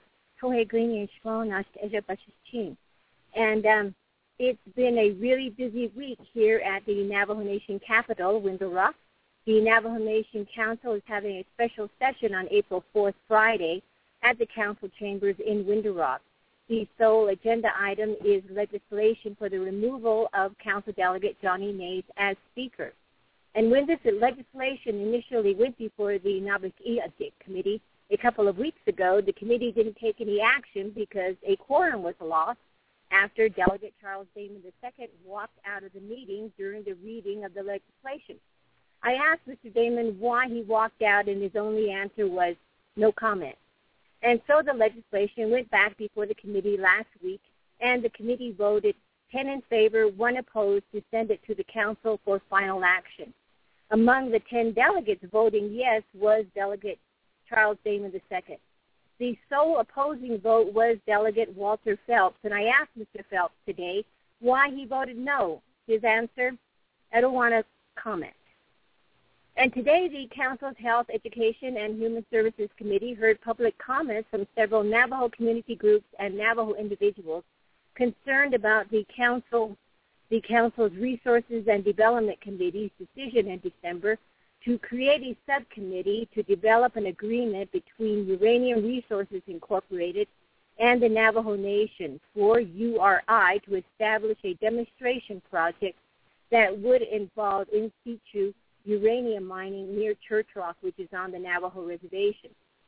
And um, it's been a really busy week here at the Navajo Nation capital, Window Rock. The Navajo Nation Council is having a special session on April fourth, Friday, at the council chambers in Window Rock. The sole agenda item is legislation for the removal of Council Delegate Johnny Nays as Speaker. And when this legislation initially went before the Nabakiadik Committee a couple of weeks ago, the committee didn't take any action because a quorum was lost after Delegate Charles Damon the Second walked out of the meeting during the reading of the legislation. I asked Mister Damon why he walked out, and his only answer was no comment. And so the legislation went back before the committee last week, and the committee voted ten in favor, one opposed, to send it to the council for final action. Among the ten delegates voting yes was Delegate Charles Damon the Second. The sole opposing vote was Delegate Walter Phelps, and I asked Mister Phelps today why he voted no. His answer, I don't want to comment. And today, the Council's Health, Education, and Human Services Committee heard public comments from several Navajo community groups and Navajo individuals concerned about the Council, the Council's Resources and Development Committee's decision in December to create a subcommittee to develop an agreement between Uranium Resources Incorporated and the Navajo Nation for U R I to establish a demonstration project that would involve in situ uranium mining near Church Rock, which is on the Navajo reservation.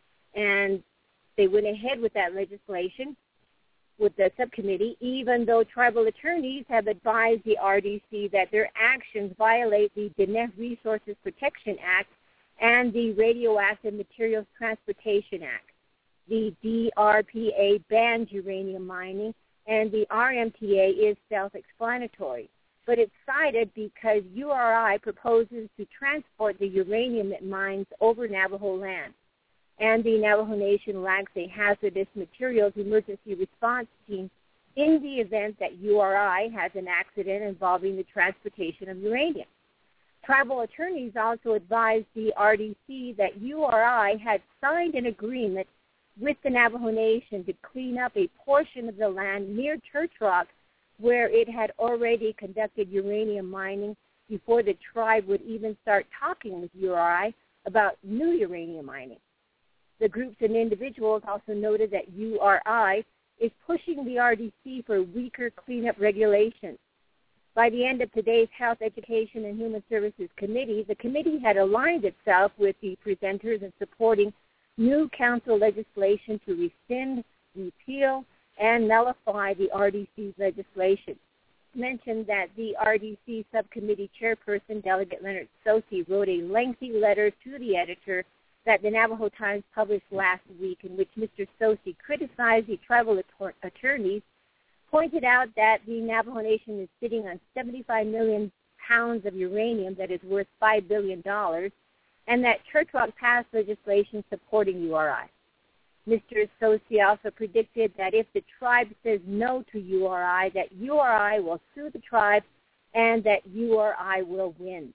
And they went ahead with that legislation with the subcommittee, even though tribal attorneys have advised the R D C that their actions violate the Diné Resources Protection Act and the Radioactive Materials Transportation Act. The D R P A bans uranium mining, and the R M T A is self-explanatory. But it's cited because U R I proposes to transport the uranium it mines over Navajo land. And the Navajo Nation lacks a hazardous materials emergency response team in the event that U R I has an accident involving the transportation of uranium. Tribal attorneys also advised the R D C that U R I had signed an agreement with the Navajo Nation to clean up a portion of the land near Church Rock where it had already conducted uranium mining before the tribe would even start talking with U R I about new uranium mining. The groups and individuals also noted that U R I is pushing the R D C for weaker cleanup regulations. By the end of today's Health, Education, and Human Services Committee, the committee had aligned itself with the presenters in supporting new council legislation to rescind, repeal, and nullify the R D C's legislation. Mentioned that the R D C subcommittee chairperson, Delegate Leonard Tsosie, wrote a lengthy letter to the editor that the Navajo Times published last week, in which Mister Tsosie criticized the tribal att- attorneys, pointed out that the Navajo Nation is sitting on seventy-five million pounds of uranium that is worth five billion dollars, and that Church Rock passed legislation supporting U R I. Mister Tsosie also predicted that if the tribe says no to U R I, that U R I will sue the tribe and that U R I will win.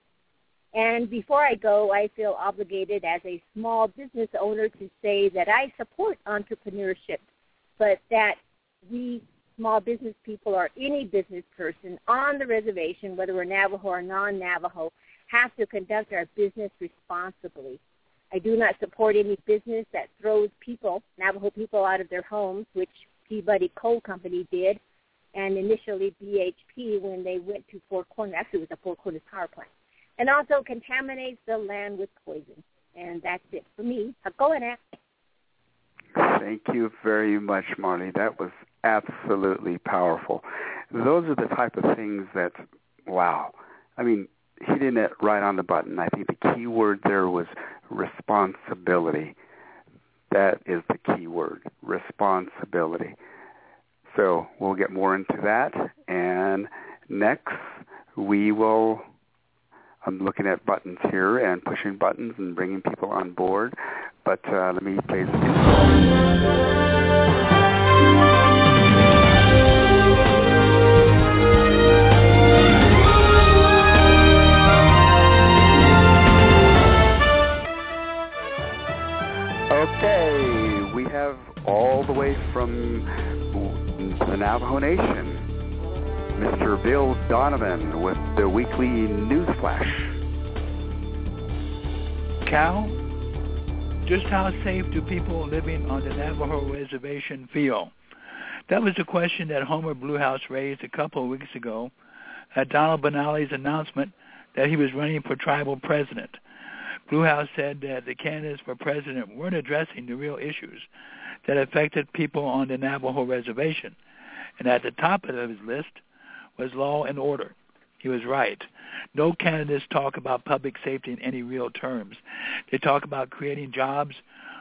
And before I go, I feel obligated as a small business owner to say that I support entrepreneurship, but that we small business people or any business person on the reservation, whether we're Navajo or non-Navajo, have to conduct our business responsibly. I do not support any business that throws people, Navajo people, out of their homes, which Peabody Coal Company did, and initially B H P when they went to Four Corners. Actually, it was a Four Corners power plant. And also contaminates the land with poison. And that's it for me. Go ahead. Thank you very much, Marley. That was absolutely powerful. Those are the type of things that, wow. I mean, hitting it right on the button. I think the key word there was responsibility. That is the key word, responsibility. So we'll get more into that. And next, we will... I'm looking at buttons here and pushing buttons and bringing people on board. But uh, let me play this intro. Okay, we have all the way from the Navajo Nation, Mister Bill Donovan with the weekly news flash. Cal, just how safe do people living on the Navajo reservation feel? That was a question that Homer Bluehouse raised a couple of weeks ago at Donald Benally's announcement that he was running for tribal president. Bluehouse said that the candidates for president weren't addressing the real issues that affected people on the Navajo reservation. And at the top of his list was law and order. He was right. No candidates talk about public safety in any real terms. They talk about creating jobs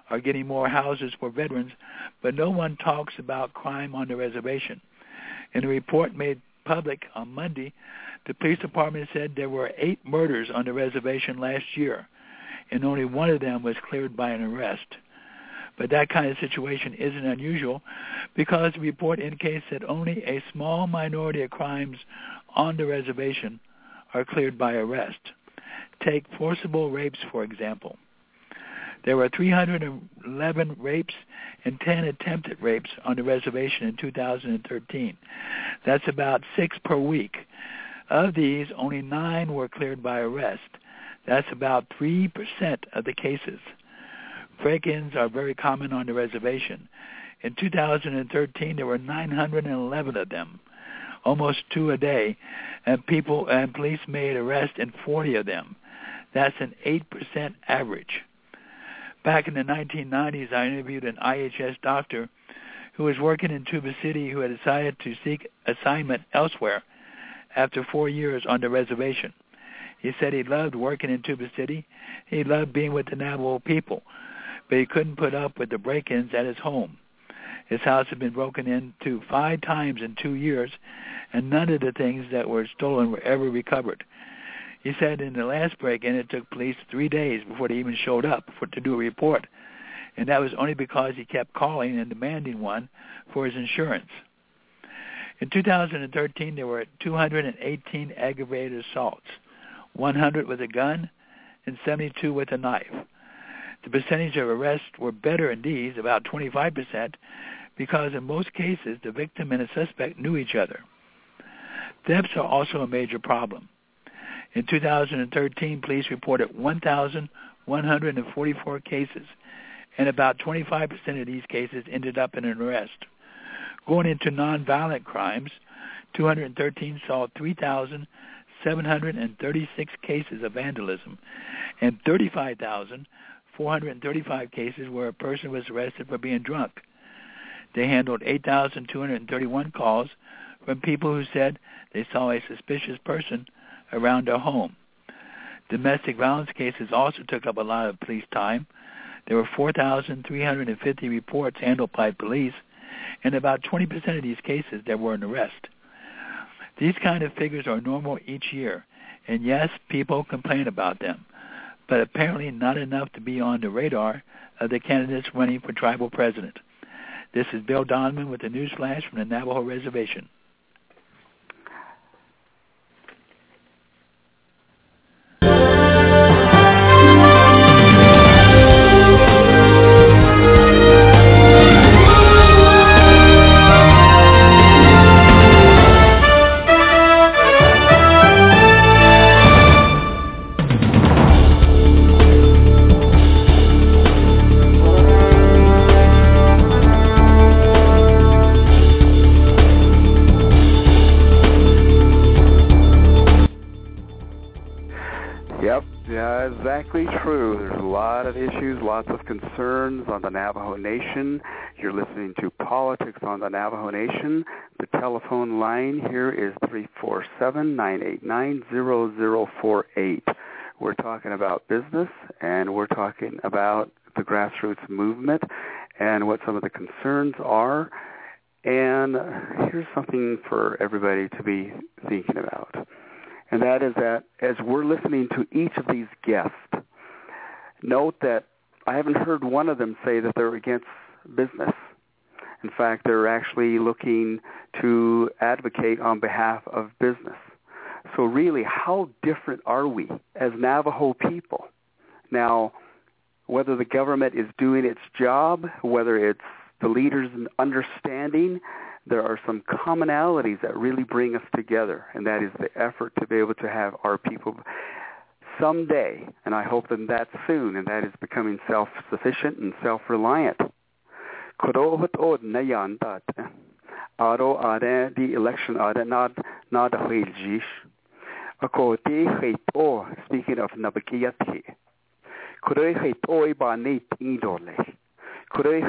are getting more houses for veterans, but no one talks about crime on the reservation. In a report made public on Monday, the police department said there were eight murders on the reservation last year, and only one of them was cleared by an arrest. But that kind of situation isn't unusual because the report indicates that only a small minority of crimes on the reservation are cleared by arrest. Take forcible rapes, for example. There were three hundred eleven rapes and ten attempted rapes on the reservation in two thousand thirteen. That's about six per week. Of these, only nine were cleared by arrest. That's about three percent of the cases. Break-ins are very common on the reservation. In two thousand thirteen, there were nine hundred eleven of them, almost two a day, and people and police made arrests in forty of them. That's an eight percent average. Back in the nineteen nineties, I interviewed an I H S doctor who was working in Tuba City who had decided to seek assignment elsewhere after four years on the reservation. He said he loved working in Tuba City. He loved being with the Navajo people, but he couldn't put up with the break-ins at his home. His house had been broken into five times in two years, and none of the things that were stolen were ever recovered. He said in the last break-in, it took police three days before they even showed up for, to do a report, and that was only because he kept calling and demanding one for his insurance. In two thousand thirteen, there were two hundred eighteen aggravated assaults, one hundred with a gun, and seventy-two with a knife. The percentage of arrests were better in these, about twenty-five percent, because in most cases the victim and the suspect knew each other. Thefts are also a major problem. In two thousand thirteen, police reported one thousand one hundred forty-four cases, and about twenty-five percent of these cases ended up in an arrest. Going into nonviolent crimes, two hundred thirteen saw three thousand seven hundred thirty-six cases of vandalism, and thirty-five thousand four hundred thirty-five cases where a person was arrested for being drunk. They handled eight thousand two hundred thirty-one calls from people who said they saw a suspicious person around their home. Domestic violence cases also took up a lot of police time. There were four thousand three hundred fifty reports handled by police, and about twenty percent of these cases there were an arrest. These kind of figures are normal each year, and yes, people complain about them, but apparently not enough to be on the radar of the candidates running for tribal president. This is Bill Donovan with the news flash from the Navajo Reservation. Exactly true. There's a lot of issues, lots of concerns on the Navajo Nation. You're listening to Politics on the Navajo Nation. The telephone line here is three four seven, nine eight nine, zero zero four eight. We're talking about business, and we're talking about the grassroots movement and what some of the concerns are. And here's something for everybody to be thinking about. And that is that as we're listening to each of these guests, note that I haven't heard one of them say that they're against business. In fact, they're actually looking to advocate on behalf of business. So really, how different are we as Navajo people? Now, whether the government is doing its job, whether it's the leaders in understanding, there are some commonalities that really bring us together, and that is the effort to be able to have our people someday, and I hope that that's soon, and that is becoming self-sufficient and self-reliant. The election speaking of Nabakiyati, Here's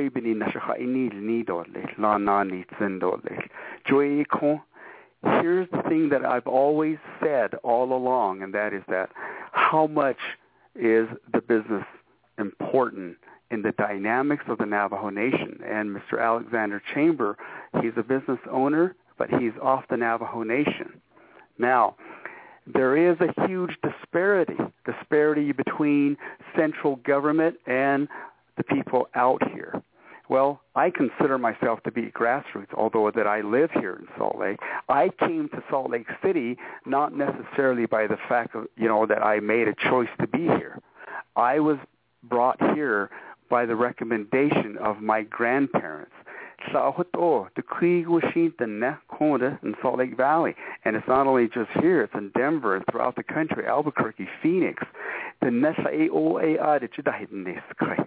the thing that I've always said all along, and that is that how much is the business important in the dynamics of the Navajo Nation. And Mister Alexander Chamber, he's a business owner, but he's off the Navajo Nation. Now, there is a huge disparity, disparity between central government and the people out here. Well, I consider myself to be grassroots, although that I live here in Salt Lake. I came to Salt Lake City not necessarily by the fact of, you know, that I made a choice to be here. I was brought here by the recommendation of my grandparents. Sa hoto the Krieg Washington in Salt Lake Valley, and it's not only just here; it's in Denver and throughout the country, Albuquerque, Phoenix. The nesa a o a a de chidahidnes kai.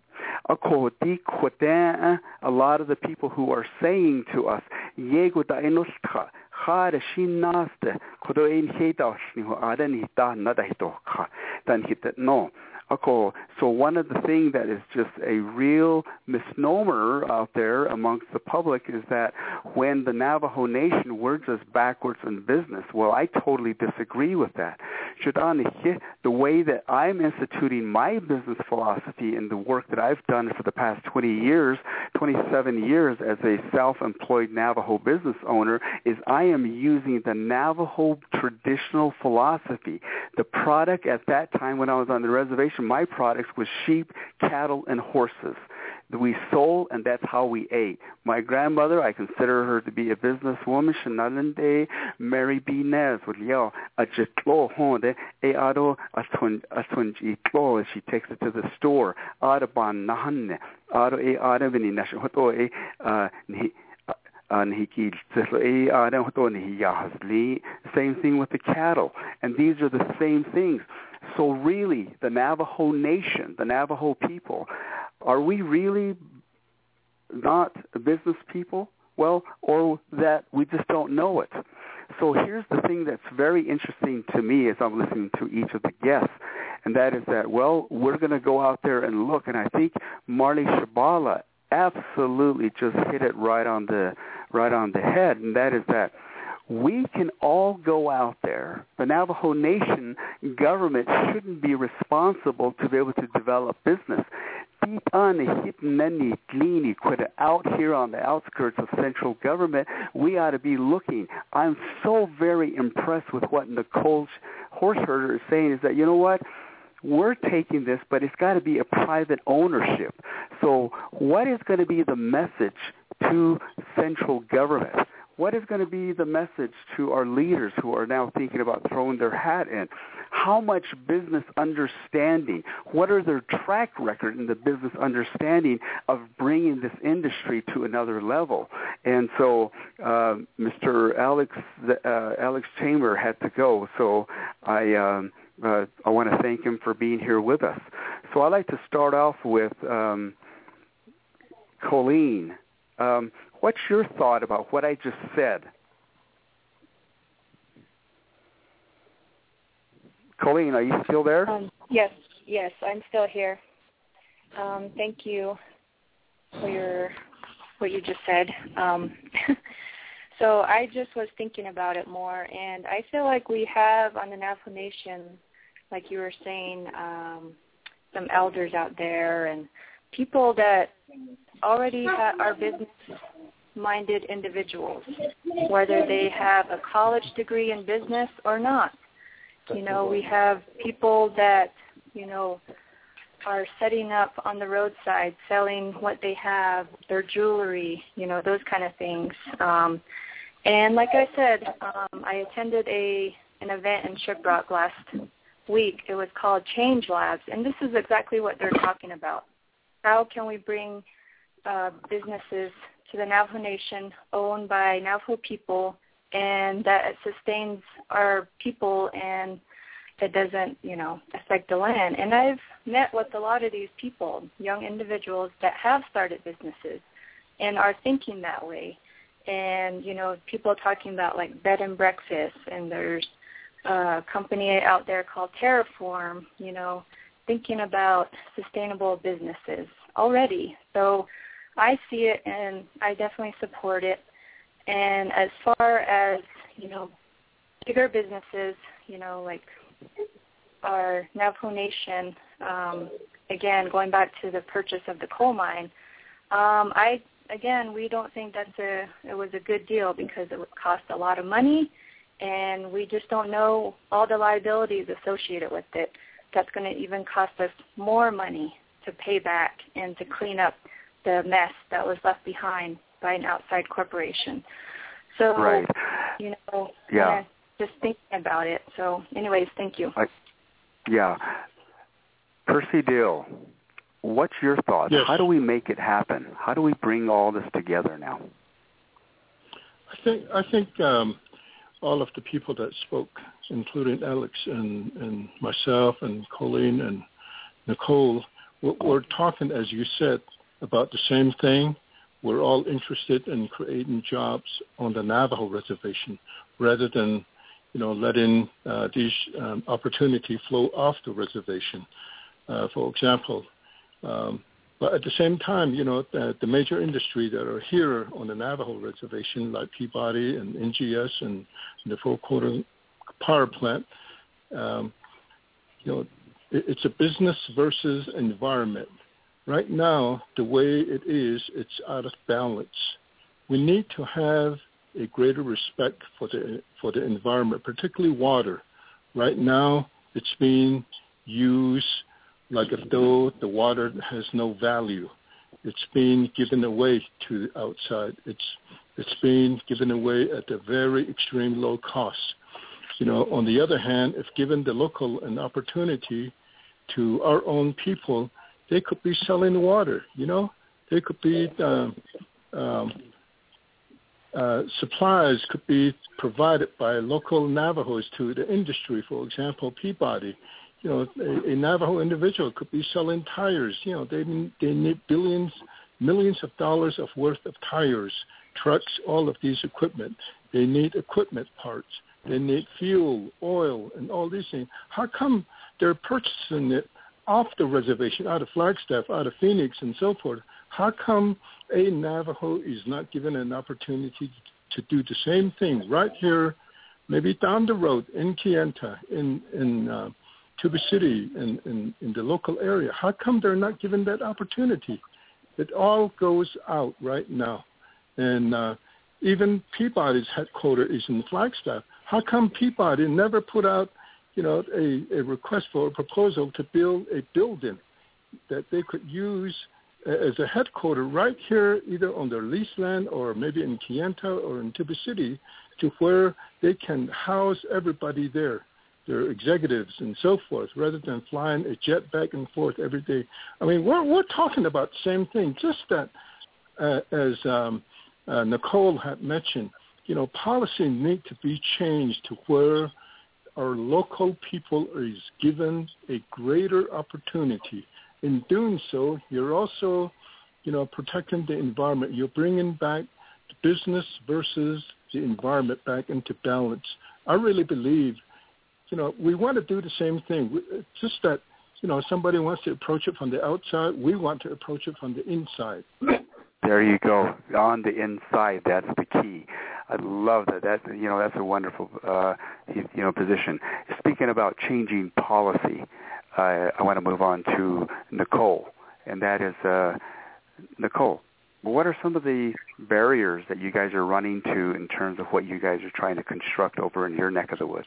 A lot of the people who are saying to us, "Yego da enoska, khare shinaste, kodo ein heita sniho adani da nada hitoka." Then hit that no. So one of the things that is just a real misnomer out there amongst the public is that when the Navajo Nation, we're just backwards in business. Well, I totally disagree with that. The way that I'm instituting my business philosophy and the work that I've done for the past twenty years, twenty-seven years as a self-employed Navajo business owner is I am using the Navajo traditional philosophy. The product at that time when I was on the reservation, my products was sheep, cattle, and horses. We sold, and that's how we ate. My grandmother, I consider her to be a businesswoman. Shanalande Mary B. Nez would yell, "A jitlo honde e ado asun asun jitlo." She takes it to the store. Adaban nahanne ado e adavini nashoto e ni. Same thing with the cattle, and these are the same things. So really, the Navajo Nation, the Navajo people, are we really not business people? Well, or that we just don't know it. So here's the thing that's very interesting to me as I'm listening to each of the guests, and that is that, well, we're going to go out there and look, and I think Marley Shabala absolutely just hit it right on the right on the head, and that is that we can all go out there. The Navajo Nation government shouldn't be responsible to be able to develop business. Out here on the outskirts of central government, we ought to be looking. I'm so very impressed with what Nicole Horseherder is saying, is that, you know what, we're taking this, but it's got to be a private ownership. So what is going to be the message to central government? What is going to be the message to our leaders who are now thinking about throwing their hat in? How much business understanding? What are their track record in the business understanding of bringing this industry to another level? And so uh, Mister Alex uh, Alex Chamber had to go, so I um, uh, I want to thank him for being here with us. So I'd like to start off with um, Colleen. Um, what's your thought about what I just said? Colleen, are you still there? Um, yes, yes, I'm still here. Um, thank you for your what you just said. Um, so I just was thinking about it more, and I feel like we have on the Navajo Nation, like you were saying, um, some elders out there and people that already ha- are business-minded individuals, whether they have a college degree in business or not. You know, we have people that, you know, are setting up on the roadside, selling what they have, their jewelry, you know, those kind of things. Um, and like I said, um, I attended a an event in Shiprock last week. It was called Change Labs, and this is exactly what they're talking about. How can we bring uh, businesses to the Navajo Nation owned by Navajo people, and that it sustains our people and it doesn't, you know, affect the land. And I've met with a lot of these people, young individuals that have started businesses and are thinking that way. And, you know, people talking about like bed and breakfast, and there's a company out there called Terraform, you know, thinking about sustainable businesses already. So I see it, and I definitely support it. And as far as, you know, bigger businesses, you know, like our Navajo Nation, um, again, going back to the purchase of the coal mine, um, I again, we don't think that's a it was a good deal because it would cost a lot of money, and we just don't know all the liabilities associated with it. That's going to even cost us more money to pay back and to clean up the mess that was left behind by an outside corporation. So, right. you know, yeah. just thinking about it. So, anyways, thank you. I, yeah. Percy Dill, what's your thoughts? Yes. How do we make it happen? How do we bring all this together now? I think I think um, all of the people that spoke, including Alex and, and myself and Colleen and Nicole, we're, we're talking, as you said, about the same thing. We're all interested in creating jobs on the Navajo reservation rather than, you know, letting uh, these um, opportunities flow off the reservation, uh, for example. Um, but at the same time, you know, the, the major industry that are here on the Navajo reservation, like Peabody and N G S and, and the Four Quarter Power Plant, um, you know, it, it's a business versus environment. Right now, the way it is, it's out of balance. We need to have a greater respect for the for the environment, particularly water. Right now, it's being used like as though the water has no value. It's being given away to the outside. It's it's being given away at a very extreme low cost. You know, on the other hand, if given the local an opportunity to our own people, they could be selling water, you know. They could be, um, um, uh, supplies could be provided by local Navajos to the industry. For example, Peabody, you know, a, a Navajo individual could be selling tires. You know, they, they need billions, millions of dollars of worth of tires, trucks, all of these equipment. They need equipment parts. They need fuel, oil, and all these things. How come they're purchasing it off the reservation, out of Flagstaff, out of Phoenix, and so forth? How come a Navajo is not given an opportunity to do the same thing right here, maybe down the road in Kayenta, in in uh, Tuba City, in, in, in the local area? How come they're not given that opportunity? It all goes out right now. And uh, even Peabody's headquarters is in Flagstaff. How come Peabody never put out you know, a, a request for a proposal to build a building that they could use as a headquarters right here, either on their leased land or maybe in Kayenta or in Tuba City, to where they can house everybody there, their executives and so forth, rather than flying a jet back and forth every day. I mean, we're, we're talking about the same thing, just that, uh, as um, uh, Nicole had mentioned, you know, policy need to be changed to where our local people is given a greater opportunity. In doing so, you're also, you know, protecting the environment. You're bringing back the business versus the environment back into balance. I really believe, you know, we want to do the same thing. It's just that, you know, somebody wants to approach it from the outside. We want to approach it from the inside. There you go. On the inside, that's the key. I love that. That's, you know, that's a wonderful, uh, you, you know, position. Speaking about changing policy, uh, I want to move on to Nicole, and that is, uh, Nicole, what are some of the barriers that you guys are running to in terms of what you guys are trying to construct over in your neck of the woods?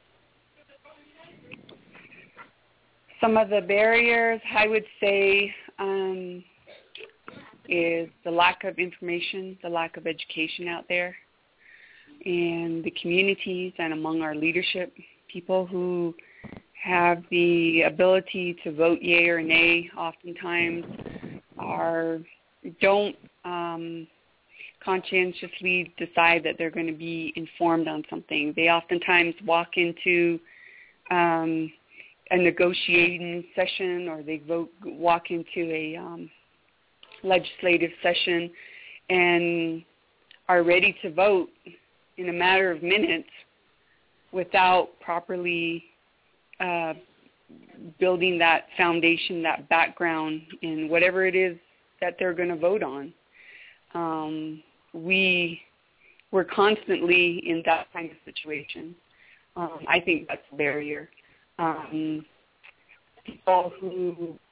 Some of the barriers, I would say, um, is the lack of information, the lack of education out there in the communities and among our leadership, people who have the ability to vote yea or nay oftentimes are don't um, conscientiously decide that they're going to be informed on something. They oftentimes walk into um, a negotiating session, or they vote walk into a um, legislative session and are ready to vote in a matter of minutes without properly uh, building that foundation, that background in whatever it is that they're going to vote on. Um, we, we're constantly in that kind of situation. Um, I think that's a barrier. Um, people who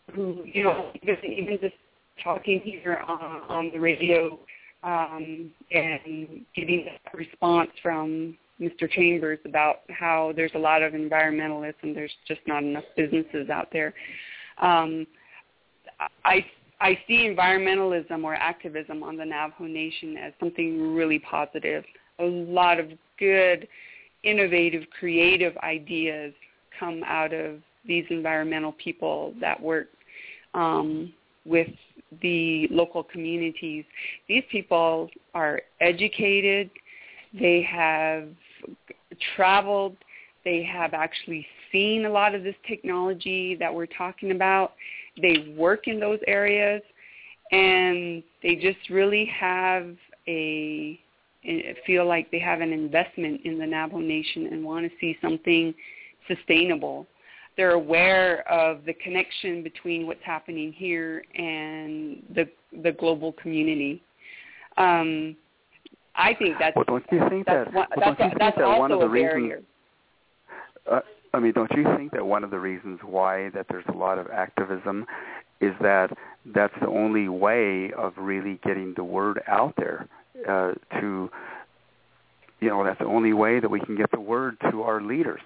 who, you know, even, even just talking here on, on the radio um, and getting a response from Mister Chambers about how there's a lot of environmentalists and there's just not enough businesses out there. Um, I I see environmentalism or activism on the Navajo Nation as something really positive. A lot of good, innovative, creative ideas come out of these environmental people that work um, with the local communities. These people are educated. They have traveled. They have actually seen a lot of this technology that we're talking about. They work in those areas, and they just really have a, feel like they have an investment in the Navajo Nation and want to see something sustainable. They're aware of the connection between what's happening here and the the global community. Um, I think that's well, don't you think that's that, one, well, that's, don't you think that's that also one of the a barrier. reasons, uh, I mean, don't you think that one of the reasons why that there's a lot of activism is that that's the only way of really getting the word out there uh, to, you know, that's the only way that we can get the word to our leaders.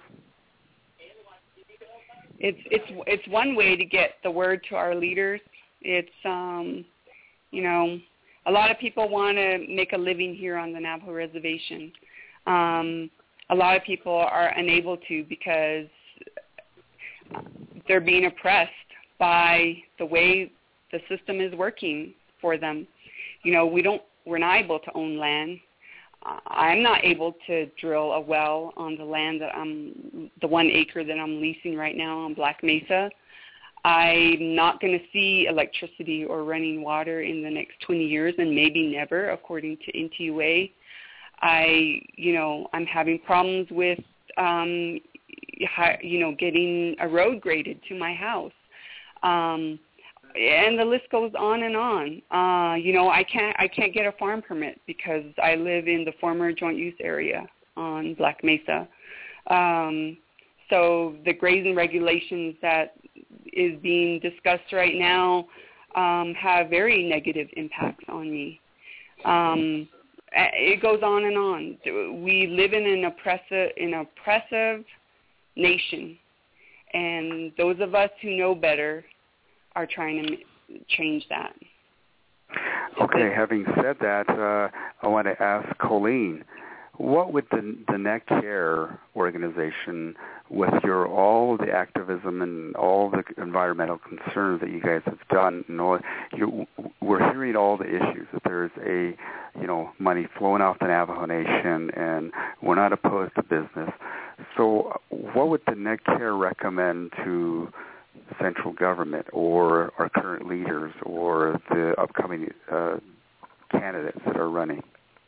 It's it's it's one way to get the word to our leaders. It's um, you know, a lot of people want to make a living here on the Navajo Reservation. Um, a lot of people are unable to because they're being oppressed by the way the system is working for them. You know, we don't we're not able to own land. I'm not able to drill a well on the land that I'm, the one acre that I'm leasing right now on Black Mesa. I'm not going to see electricity or running water in the next twenty years and maybe never, according to N T U A. I, you know, I'm having problems with, um, you know, getting a road graded to my house. Um, And the list goes on and on. Uh, you know, I can't I can't get a farm permit because I live in the former joint use area on Black Mesa. Um, so the grazing regulations that is being discussed right now um, have very negative impacts on me. Um, it goes on and on. We live in an oppressive, an oppressive nation, and those of us who know better are trying to change that. Okay, having said that, uh, I want to ask Colleen, what would the, the Net Care organization, with your all the activism and all the environmental concerns that you guys have done, you know, you, we're hearing all the issues, that there's a, you know, money flowing off the Navajo Nation, and we're not opposed to business. So what would the Net Care recommend to central government or our current leaders or the upcoming uh, candidates that are running?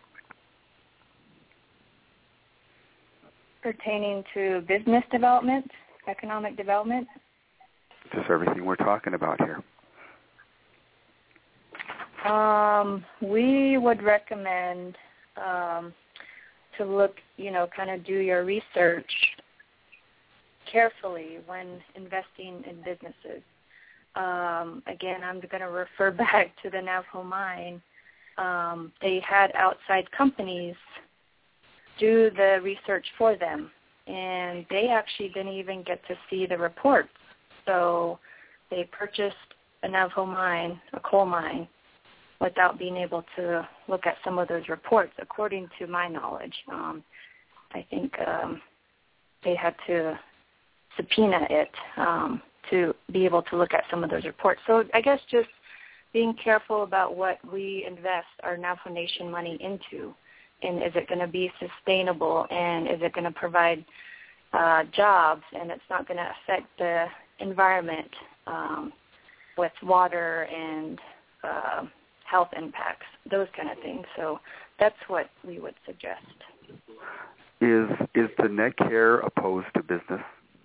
Pertaining to business development, economic development? Just everything we're talking about here. Um, we would recommend um, to look, you know, kind of do your research carefully when investing in businesses. Um, again, I'm going to refer back to the Navajo Mine. Um, they had outside companies do the research for them, and they actually didn't even get to see the reports. So they purchased a Navajo mine, a coal mine, without being able to look at some of those reports, according to my knowledge. Um, I think um, they had to subpoena it um, to be able to look at some of those reports. So I guess just being careful about what we invest our Navajo Nation money into, and is it going to be sustainable, and is it going to provide uh, jobs, and it's not going to affect the environment um, with water and uh, health impacts, those kind of things. So that's what we would suggest. Is is the Net Care opposed to business?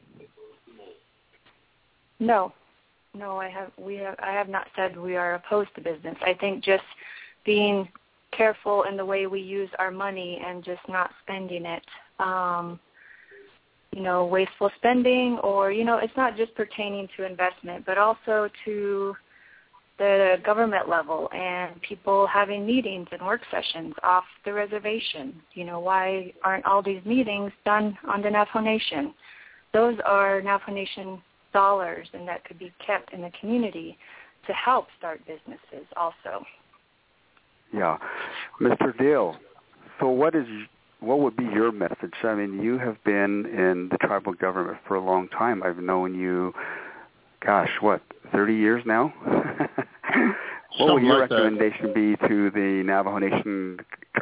No, no, I have we have I have not said we are opposed to business. I think just being careful in the way we use our money and just not spending it um, you know, wasteful spending, or, you know, it's not just pertaining to investment, but also to the government level and people having meetings and work sessions off the reservation. You know, why aren't all these meetings done on the Navajo Nation? Those are Navajo Nation dollars, and that could be kept in the community to help start businesses also. Yeah. Mister Dale, so what is what would be your message? I mean, you have been in the tribal government for a long time. I've known you, gosh, what, thirty years now? What would your like recommendation that. be to the Navajo Nation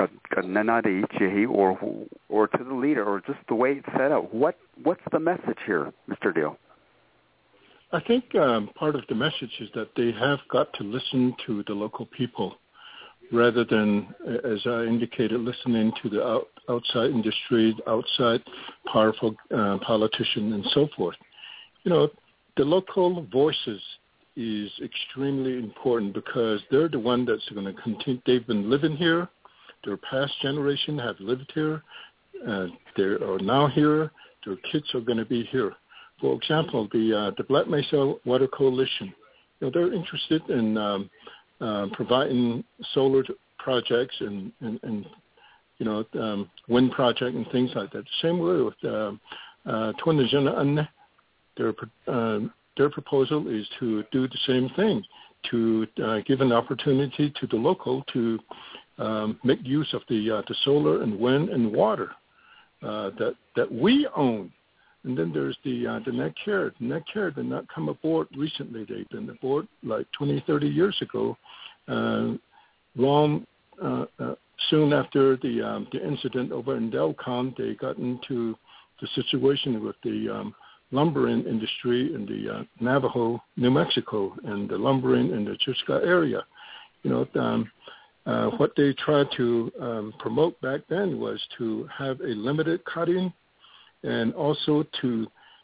or or to the leader, or just the way it's set up? What What's the message here, Mister Deal? I think um, part of the message is that they have got to listen to the local people rather than, as I indicated, listening to the out, outside industry, outside powerful uh, politicians, and so forth. You know, the local voices is extremely important because they're the one that's going to continue. They've been living here. Their past generation have lived here. Uh, they are now here. Their kids are going to be here. For example, the uh, the Black Mesa Water Coalition, you know, they're interested in um, uh, providing solar projects and, and, and you know, um, wind project and things like that. Same way with uh, uh, Twinajana. Their uh, their proposal is to do the same thing, to uh, give an opportunity to the local to um, make use of the uh, the solar and wind and water uh, that that we own. And then there's the uh, the NetCare. NetCare did not come aboard recently. They've been aboard like twenty, thirty years ago, uh, long uh, uh, soon after the um, the incident over in Delcon. They got into the situation with the um, lumbering industry in the uh, Navajo, New Mexico, and the lumbering in the Chusca area. You know, um, uh, what they tried to um, promote back then was to have a limited cutting, and also to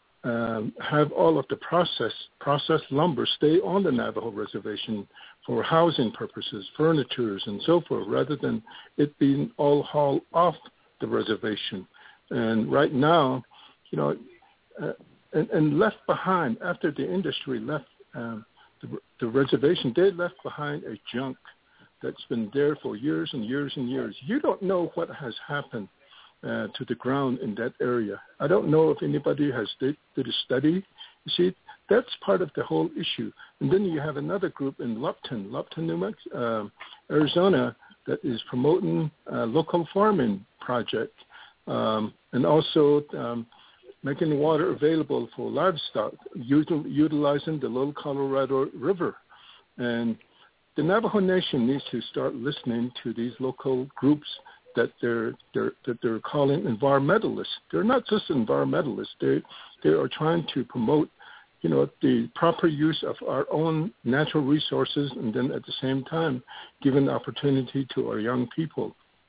um, have all of the process, processed lumber stay on the Navajo reservation for housing purposes, furnitures, and so forth, rather than it being all hauled off the reservation. And right now, you know, uh, and, and left behind, after the industry left um, the, the reservation, they left behind a junk that's been there for years and years and years. You don't know what has happened Uh, to the ground in that area. I don't know if anybody has did, did a study. You see, that's part of the whole issue. And then you have another group in Lupton, Lupton, New Mexico, uh, Arizona, that is promoting a local farming project um, and also um, making water available for livestock, util- utilizing the Little Colorado River. And the Navajo Nation needs to start listening to these local groups that they're, they're that they're calling environmentalists. They're not just environmentalists. They they are trying to promote, you know, the proper use of our own natural resources, and then at the same time giving opportunity to our young people.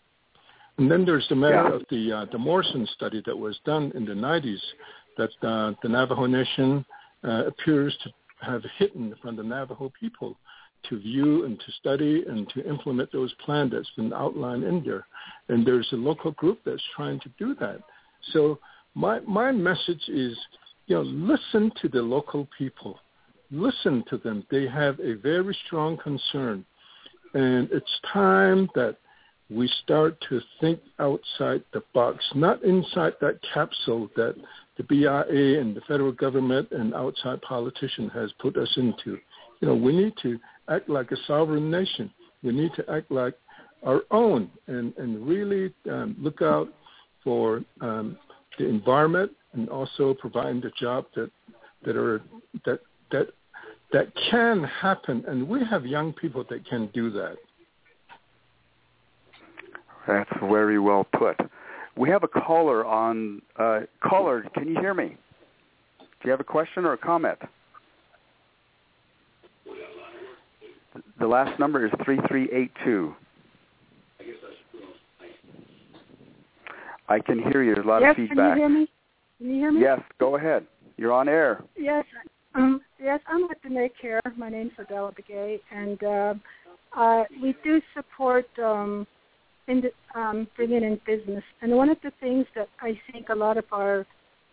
And then there's the matter yeah. of the uh, the Morrison study that was done in the nineties, that uh, the Navajo Nation uh, appears to have hidden from the Navajo people to view and to study and to implement those plans that's been outlined in there. And there's a local group that's trying to do that. So my my message is, you know, listen to the local people. Listen to them. They have a very strong concern. And it's time that we start to think outside the box, not inside that capsule that the B I A and the federal government and outside politician has put us into. You know, we need to act like a sovereign nation. We need to act like our own and, and really um, look out for um, the environment and also providing the job that that are that that that can happen. And we have young people that can do that. That's very well put. We have a caller on. Uh, caller, can you hear me? Do you have a question or a comment? The last number is three three eight two. I can hear you. There's a lot yes, of feedback. Can you hear me? Can you hear me? Yes, go ahead. You're on air. Yes, um, yes, I'm at the NetCare. My name's Adela Begay, and uh, uh, we do support um, in the, um, bringing in business. And one of the things that I think a lot of our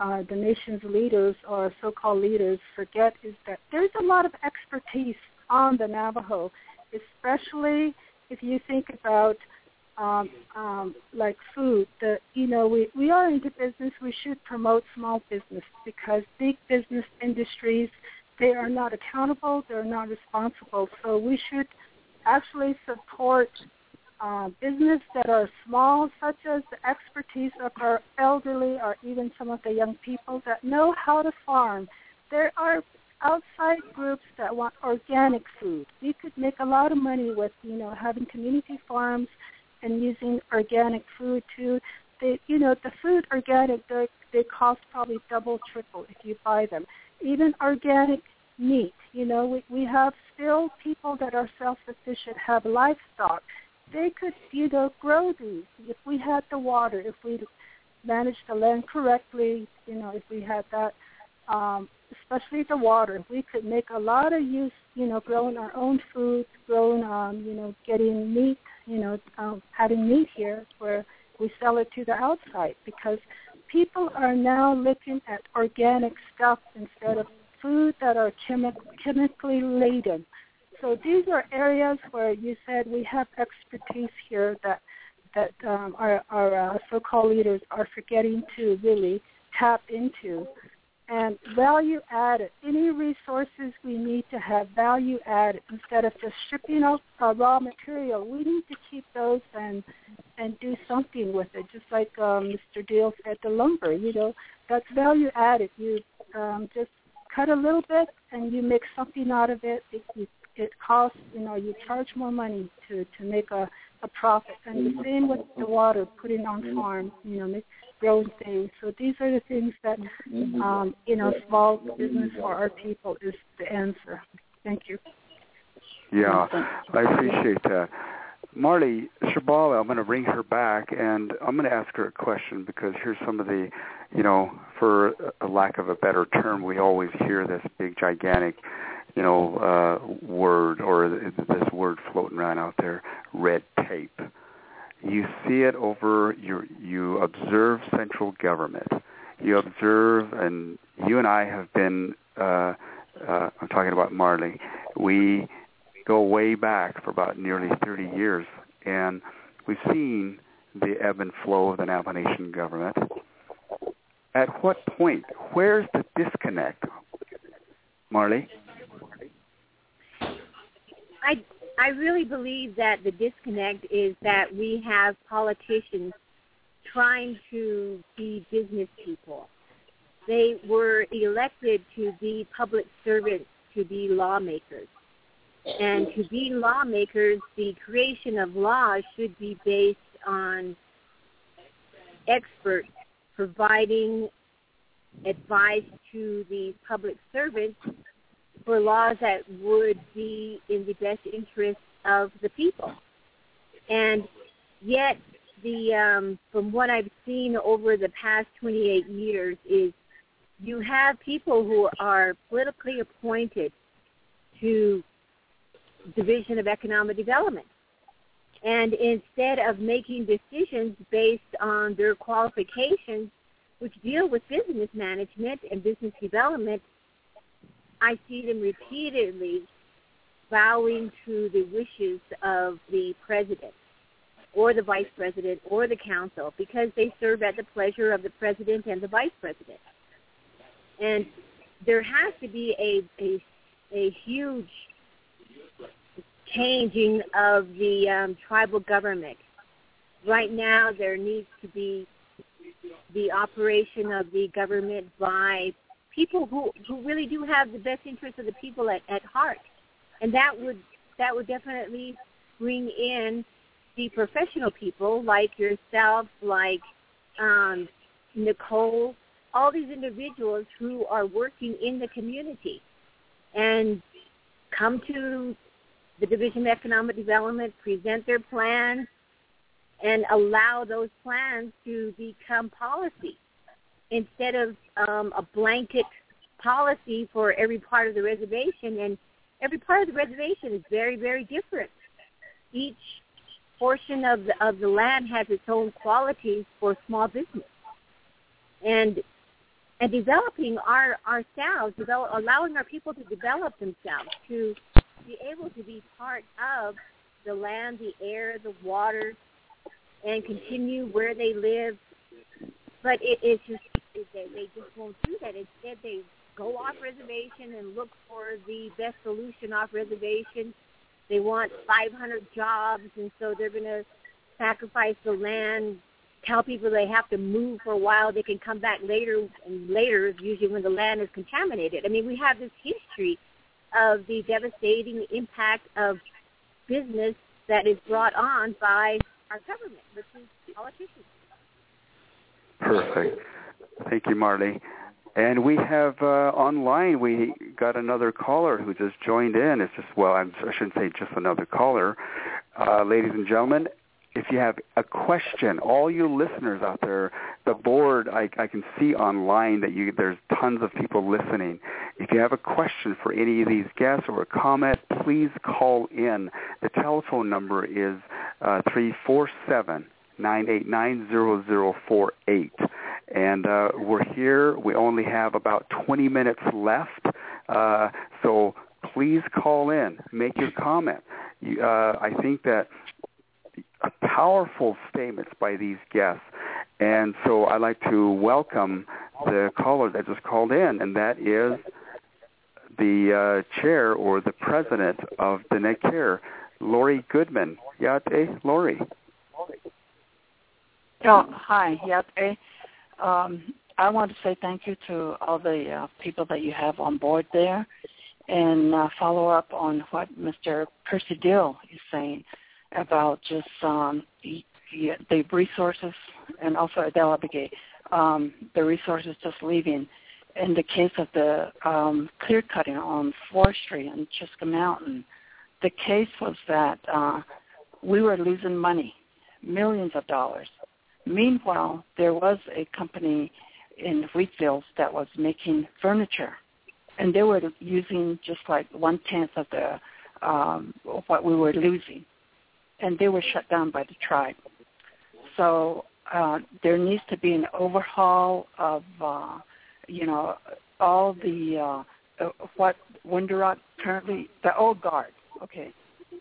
uh, the nation's leaders or so-called leaders forget is that there's a lot of expertise on the Navajo, especially if you think about um, um, like food. The, you know, we, we are into business. We should promote small business because big business industries, they are not accountable. They're not responsible. So we should actually support uh, business that are small, such as the expertise of our elderly or even some of the young people that know how to farm. There are outside groups that want organic food. We could make a lot of money with, you know, having community farms and using organic food too. They, you know, the food organic, they they cost probably double, triple if you buy them. Even organic meat, you know, we, we have still people that are self-sufficient, have livestock. They could, you know, grow these if we had the water, if we managed the land correctly, you know, if we had that, um, especially the water. If we could make a lot of use, you know, growing our own food, growing, um, you know, getting meat, you know, um, having meat here where we sell it to the outside, because people are now looking at organic stuff instead of food that are chemi- chemically laden. So these are areas where you said we have expertise here that that um, our, our uh, so-called leaders are forgetting to really tap into. And value added, any resources we need to have value added instead of just stripping out uh, raw material. We need to keep those and and do something with it, just like um, Mister Deal said, the lumber, you know, that's value added. You um, just cut a little bit and you make something out of it. It, it, it costs, you know, you charge more money to, to make a, a profit. And the same with the water, putting on farm, you know, make, growing things. So these are the things that, um, you know, small business for our people is the answer. Thank you. Yeah, I appreciate that. Marley Shabala, I'm going to bring her back, and I'm going to ask her a question because here's some of the, you know, for a lack of a better term, we always hear this big, gigantic, you know, uh, word or this word floating around out there, red tape. You see it over, you, you observe central government. You observe, and you and I have been, uh, uh, I'm talking about Marley, we go way back for about nearly thirty years, and we've seen the ebb and flow of the Navajo Nation government. At what point, where's the disconnect, Marley? I, I really believe that the disconnect is that we have politicians trying to be business people. They were elected to be public servants, to be lawmakers. And to be lawmakers, the creation of laws should be based on experts providing advice to the public servants for laws that would be in the best interest of the people. And yet, the um, from what I've seen over the past twenty-eight years is you have people who are politically appointed to Division of Economic Development. And instead of making decisions based on their qualifications, which deal with business management and business development, I see them repeatedly bowing to the wishes of the president or the vice president or the council because they serve at the pleasure of the president and the vice president. And there has to be a, a, a huge changing of the um, tribal government. Right now, there needs to be the operation of the government by people who, who really do have the best interests of the people at, at heart, and that would that would definitely bring in the professional people like yourself, like um, Nicole, all these individuals who are working in the community, and come to the Division of Economic Development, present their plans, and allow those plans to become policy instead of um, a blanket policy for every part of the reservation. And every part of the reservation is very, very different. Each portion of the, of the land has its own qualities for small business. And and developing our ourselves, develop, allowing our people to develop themselves, to be able to be part of the land, the air, the water, and continue where they live. But it, it's just it, they, they just won't do that. Instead, they go off reservation and look for the best solution off reservation. They want five hundred jobs, and so they're going to sacrifice the land, tell people they have to move for a while, they can come back later, and later is usually when the land is contaminated. I mean, we have this history of the devastating impact of business that is brought on by our government, which is politicians. Perfect. Thank you, Marley. And we have uh, online, we got another caller who just joined in. It's just, well, I'm, I shouldn't say just another caller. Uh, ladies and gentlemen, if you have a question, all you listeners out there, the board, I, I can see online that you, there's tons of people listening. If you have a question for any of these guests or a comment, please call in. The telephone number is uh, three four seven, nine eight nine, zero zero four eight. And uh, we're here. We only have about twenty minutes left, uh, so please call in, make your comment. You, uh, I think that powerful statements by these guests, and so I'd like to welcome the caller that just called in, and that is the uh, chair or the president of the NetCare, Lori Goodman. Yate, Lori. Oh, hi, Yate. Um, I want to say thank you to all the uh, people that you have on board there, and uh, follow up on what Mister Percy Dill is saying about just um, the, the resources, and also Adele Abigay, um, the resources just leaving. In the case of the um, clear cutting on forestry in Chiska Mountain, the case was that uh, we were losing money, millions of dollars. Meanwhile, there was a company in Wheatfields that was making furniture, and they were using just like one-tenth of the um, what we were losing, and they were shut down by the tribe. So uh, there needs to be an overhaul of, uh, you know, all the, uh, what Window Rock currently, the old guard, okay.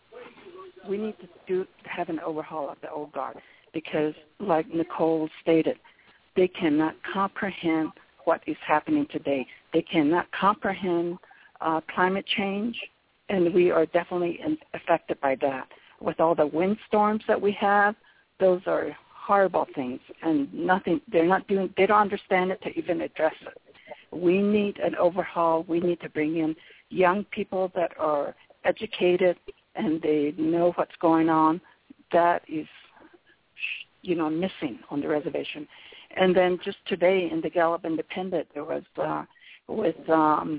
We need to do have an overhaul of the old guard, because like Nicole stated, they cannot comprehend what is happening today. They cannot comprehend uh, climate change, and we are definitely in, affected by that. With all the windstorms that we have, those are horrible things, and nothing, they're not doing, they don't understand it to even address it. We need an overhaul. We need to bring in young people that are educated and they know what's going on. That is, you know, missing on the reservation. And then just today in the Gallup Independent, there was uh, with um,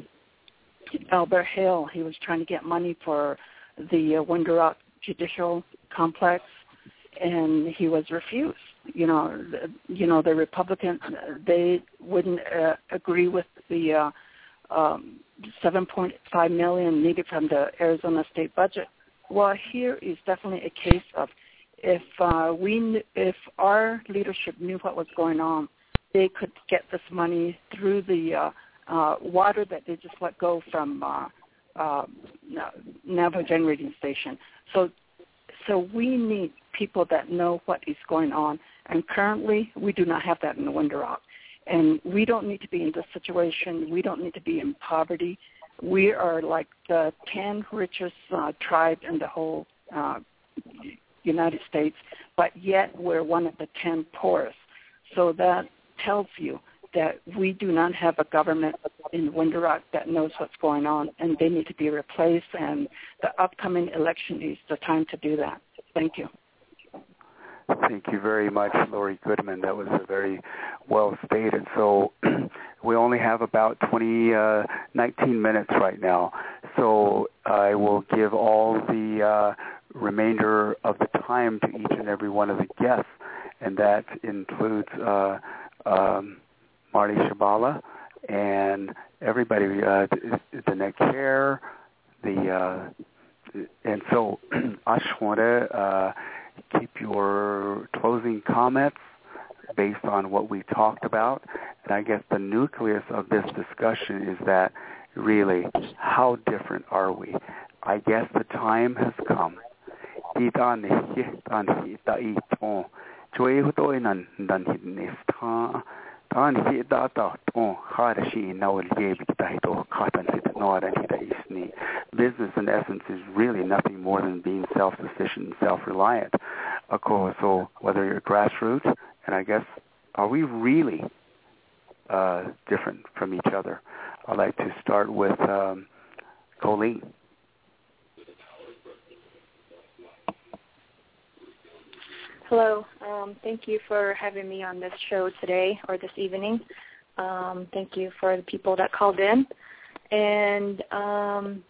Albert Hill, he was trying to get money for the uh, Window Rock Judicial Complex, and he was refused. You know, the, you know, the Republicans, they wouldn't uh, agree with the uh, um, seven point five million dollars needed from the Arizona state budget. Well, here is definitely a case of if uh, we, if our leadership knew what was going on, they could get this money through the uh, uh, water that they just let go from uh, uh, Navajo Generating Station. So, so we need people that know what is going on, and currently we do not have that in the Window Rock. And we don't need to be in this situation. We don't need to be in poverty. We are like the ten richest uh, tribe in the whole uh, United States, but yet we're one of the ten poorest. So that tells you that we do not have a government in Window Rock that knows what's going on, and they need to be replaced, and the upcoming election is the time to do that. Thank you. Thank you very much, Lori Goodman. That was a very well stated. So we only have about twenty, uh, nineteen minutes right now. So I will give all the uh, remainder of the time to each and every one of the guests, and that includes uh, um, Marty Shabala and everybody, uh, the, the NetCare, the uh, and so Ashwanda. Uh, keep your closing comments based on what we talked about, And I guess the nucleus of this discussion is that really, how different are we? I guess the time has come. Business, in essence, is really nothing more than being self-sufficient and self-reliant. Of course, so whether you're grassroots, and I guess, are we really uh, different from each other? I'd like to start with um, Colleen. Hello. Um, thank you for having me on this show today or this evening. Um, thank you for the people that called in. And um,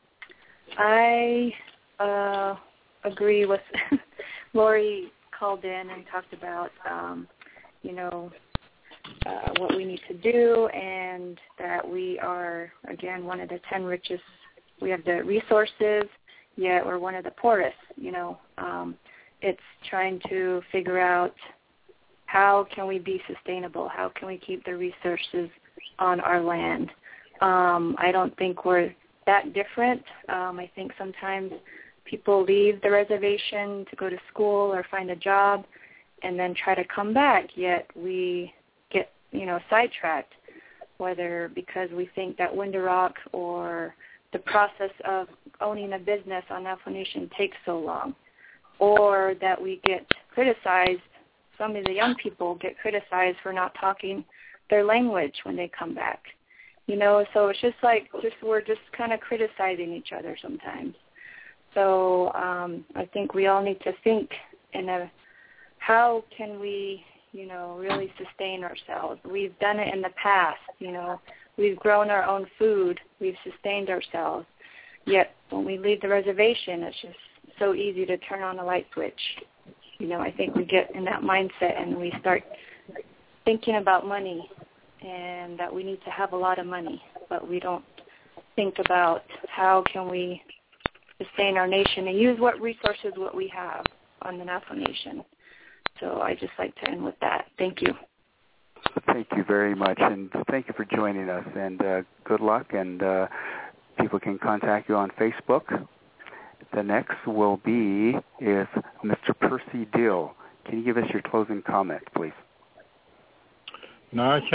I uh, agree with Lori called in and talked about, um, you know, uh, what we need to do, and that we are, again, one of the ten richest. We have the resources, yet we're one of the poorest, you know. Um, it's trying to figure out how can we be sustainable, how can we keep the resources on our land. Um, I don't think we're that different. Um, I think sometimes people leave the reservation to go to school or find a job and then try to come back, yet we get, you know, sidetracked, whether because we think that Window Rock or the process of owning a business on Navajo Nation takes so long, or that we get criticized, some of the young people get criticized for not talking their language when they come back. You know, so it's just like just we're just kind of criticizing each other sometimes. So um, I think we all need to think in a how can we, you know, really sustain ourselves. We've done it in the past, you know. We've grown our own food. We've sustained ourselves. Yet when we leave the reservation, it's just so easy to turn on a light switch. You know, I think we get in that mindset and we start thinking about money and that we need to have a lot of money, but we don't think about how can we sustain our nation and use what resources what we have on the Navajo Nation. So I just like to end with that. Thank you. Thank you very much, and thank you for joining us, and uh, good luck, and uh, people can contact you on Facebook. The next will be is Mister Percy Dill. Can you give us your closing comment, please? I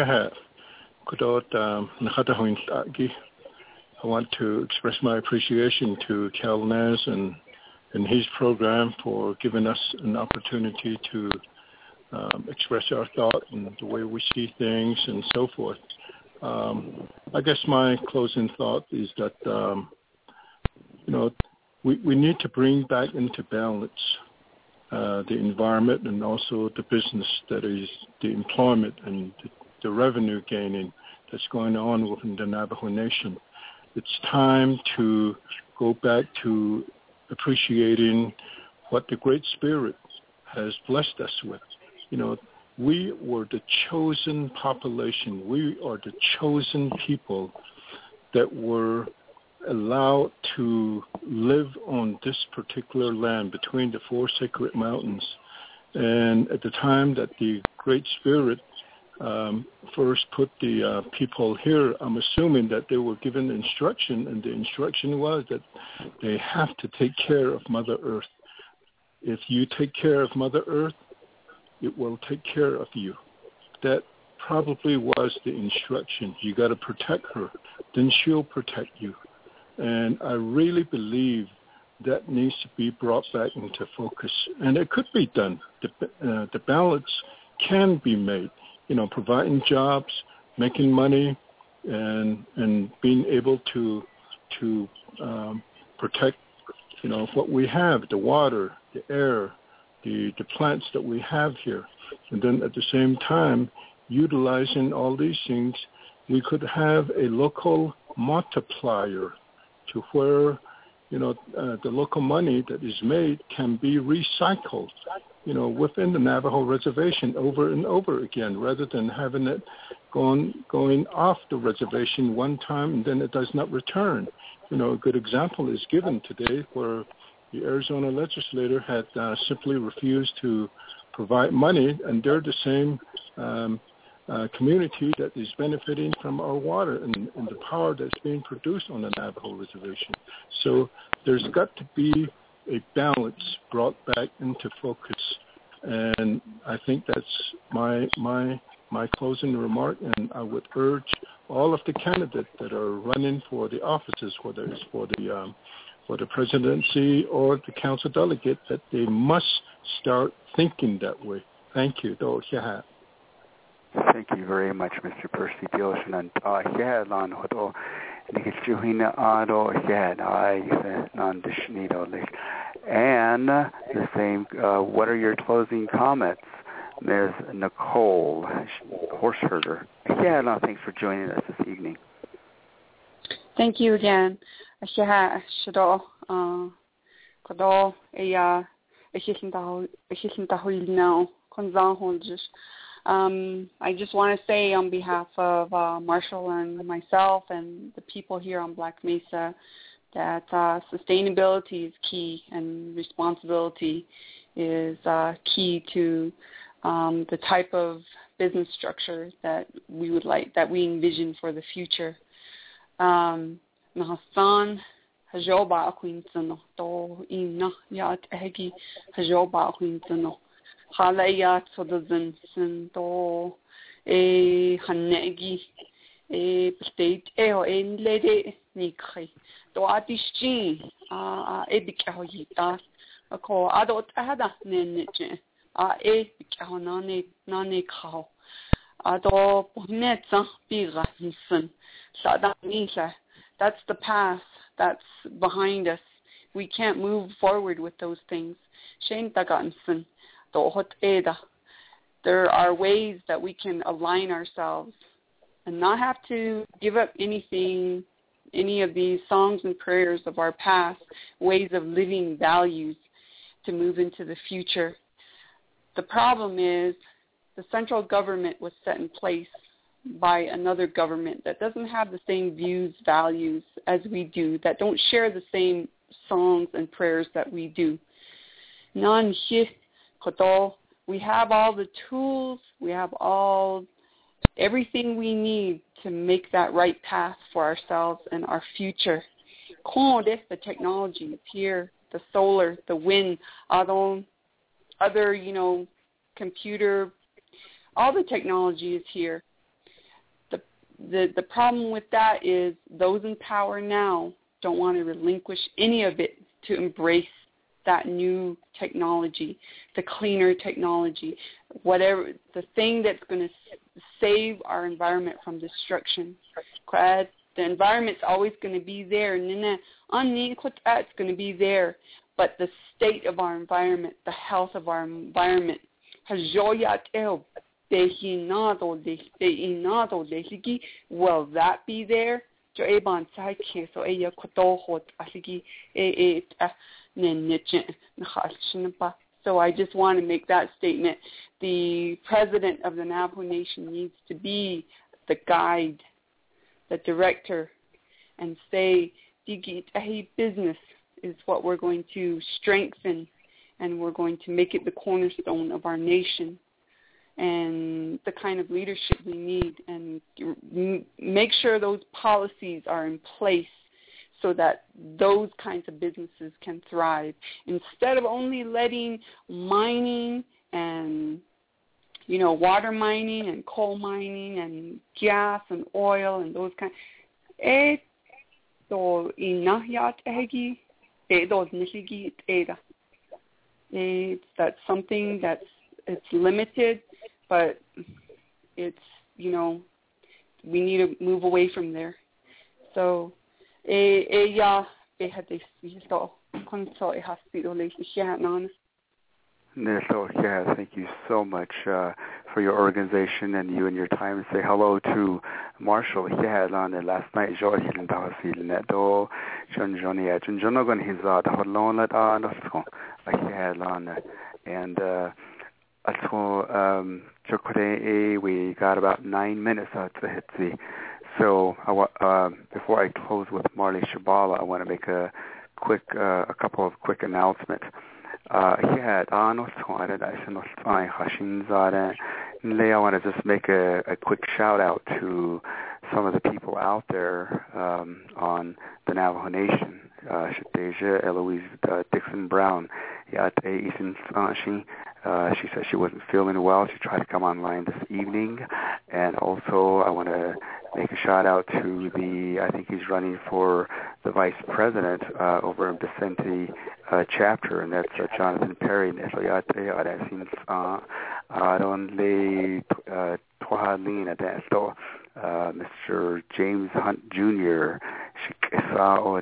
want to express my appreciation to Cal Nez and, and his program for giving us an opportunity to um, express our thought and the way we see things and so forth. Um, I guess my closing thought is that, um, you know, we, we need to bring back into balance uh, the environment and also the business that is the employment and the, the revenue gaining that's going on within the Navajo Nation. It's time to go back to appreciating what the Great Spirit has blessed us with. You know, we were the chosen population. We are the chosen people that were allowed to live on this particular land between the four sacred mountains. And at the time that the Great Spirit um, first put the uh, people here, I'm assuming that they were given instruction, and the instruction was that they have to take care of Mother Earth. If you take care of Mother Earth, it will take care of you. That probably was the instruction. You got to protect her, then she'll protect you. And I really believe that needs to be brought back into focus. And it could be done. The, uh, the balance can be made, you know, providing jobs, making money, and and being able to to um, protect, you know, what we have, the water, the air, the, the plants that we have here. And then at the same time, utilizing all these things, we could have a local multiplier to where, you know, uh, the local money that is made can be recycled, you know, within the Navajo reservation over and over again, rather than having it going going off the reservation one time and then it does not return. You know, a good example is given today where the Arizona legislator had uh, simply refused to provide money, and they're the same um, uh, community that is benefiting from our water and, and the power that's being produced on the Navajo reservation. So there's got to be a balance brought back into focus, and I think that's my my my closing remark. And I would urge all of the candidates that are running for the offices, whether it's for the um, for the presidency or the council delegate, that they must start thinking that way. Thank you. Thank you very much, Mister Percy Dioshan. And the same, uh, what are your closing comments, Miz Nicole Horseherder? Yeah, no, thanks for joining us this evening. Thank you again. Um, I just want to say on behalf of uh, Marshall and myself and the people here on Black Mesa that uh, sustainability is key and responsibility is uh, key to um, the type of business structure that we would like, that we envision for the future. Um, Nahasan hajoba akwintsano to ina yat egi hajoba akwintsano halayat sodazan santo e hanegi e state e o en lede nikhi to atishchi a e bikahoyita ako adot ahada nenche a e bikahonane nane khaw ado pohnetsa biga hinsan sadanisa. That's the past that's behind us. We can't move forward with those things. There are ways that we can align ourselves and not have to give up anything, any of these songs and prayers of our past, ways of living values to move into the future. The problem is the central government was set in place by another government that doesn't have the same views, values as we do, that don't share the same songs and prayers that we do. We have all the tools, we have all, everything we need to make that right path for ourselves and our future. The technology is here, the solar, the wind, other, you know, computer, all the technology is here. The the problem with that is those in power now don't want to relinquish any of it to embrace that new technology, the cleaner technology, whatever, the thing that's going to save our environment from destruction. The environment's always going to be there, and it's going to be there, but the state of our environment, the health of our environment, will that be there? So I just want to make that statement. The president of the Navajo Nation needs to be the guide, the director, and say, business is what we're going to strengthen, and we're going to make it the cornerstone of our nation and the kind of leadership we need, and make sure those policies are in place so that those kinds of businesses can thrive. Instead of only letting mining and, you know, water mining and coal mining and gas and oil and those kinds, it's that's something that's it's limited, but it's, you know, we need to move away from there. So, yeah, thank you so much uh, for your organization and you and your time. Say hello to Marshall. Last night, and uh, um, we got about nine minutes to hit the. So uh, before I close with Marley Shabala, I want to make a quick, uh, a couple of quick announcements. Uh, Leah, I want to just make a, a quick shout out to some of the people out there um, on the Navajo Nation. Uh, Shadeja Eloise uh, Dixon Brown, Yat Eason Sanshi. Uh, she said she wasn't feeling well. She tried to come online this evening. And also, I want to make a shout out to the, I think he's running for the vice president uh, over in Vicente uh, chapter, and that's uh, Jonathan Perry. Uh, Mister James Hunt Junior Uh,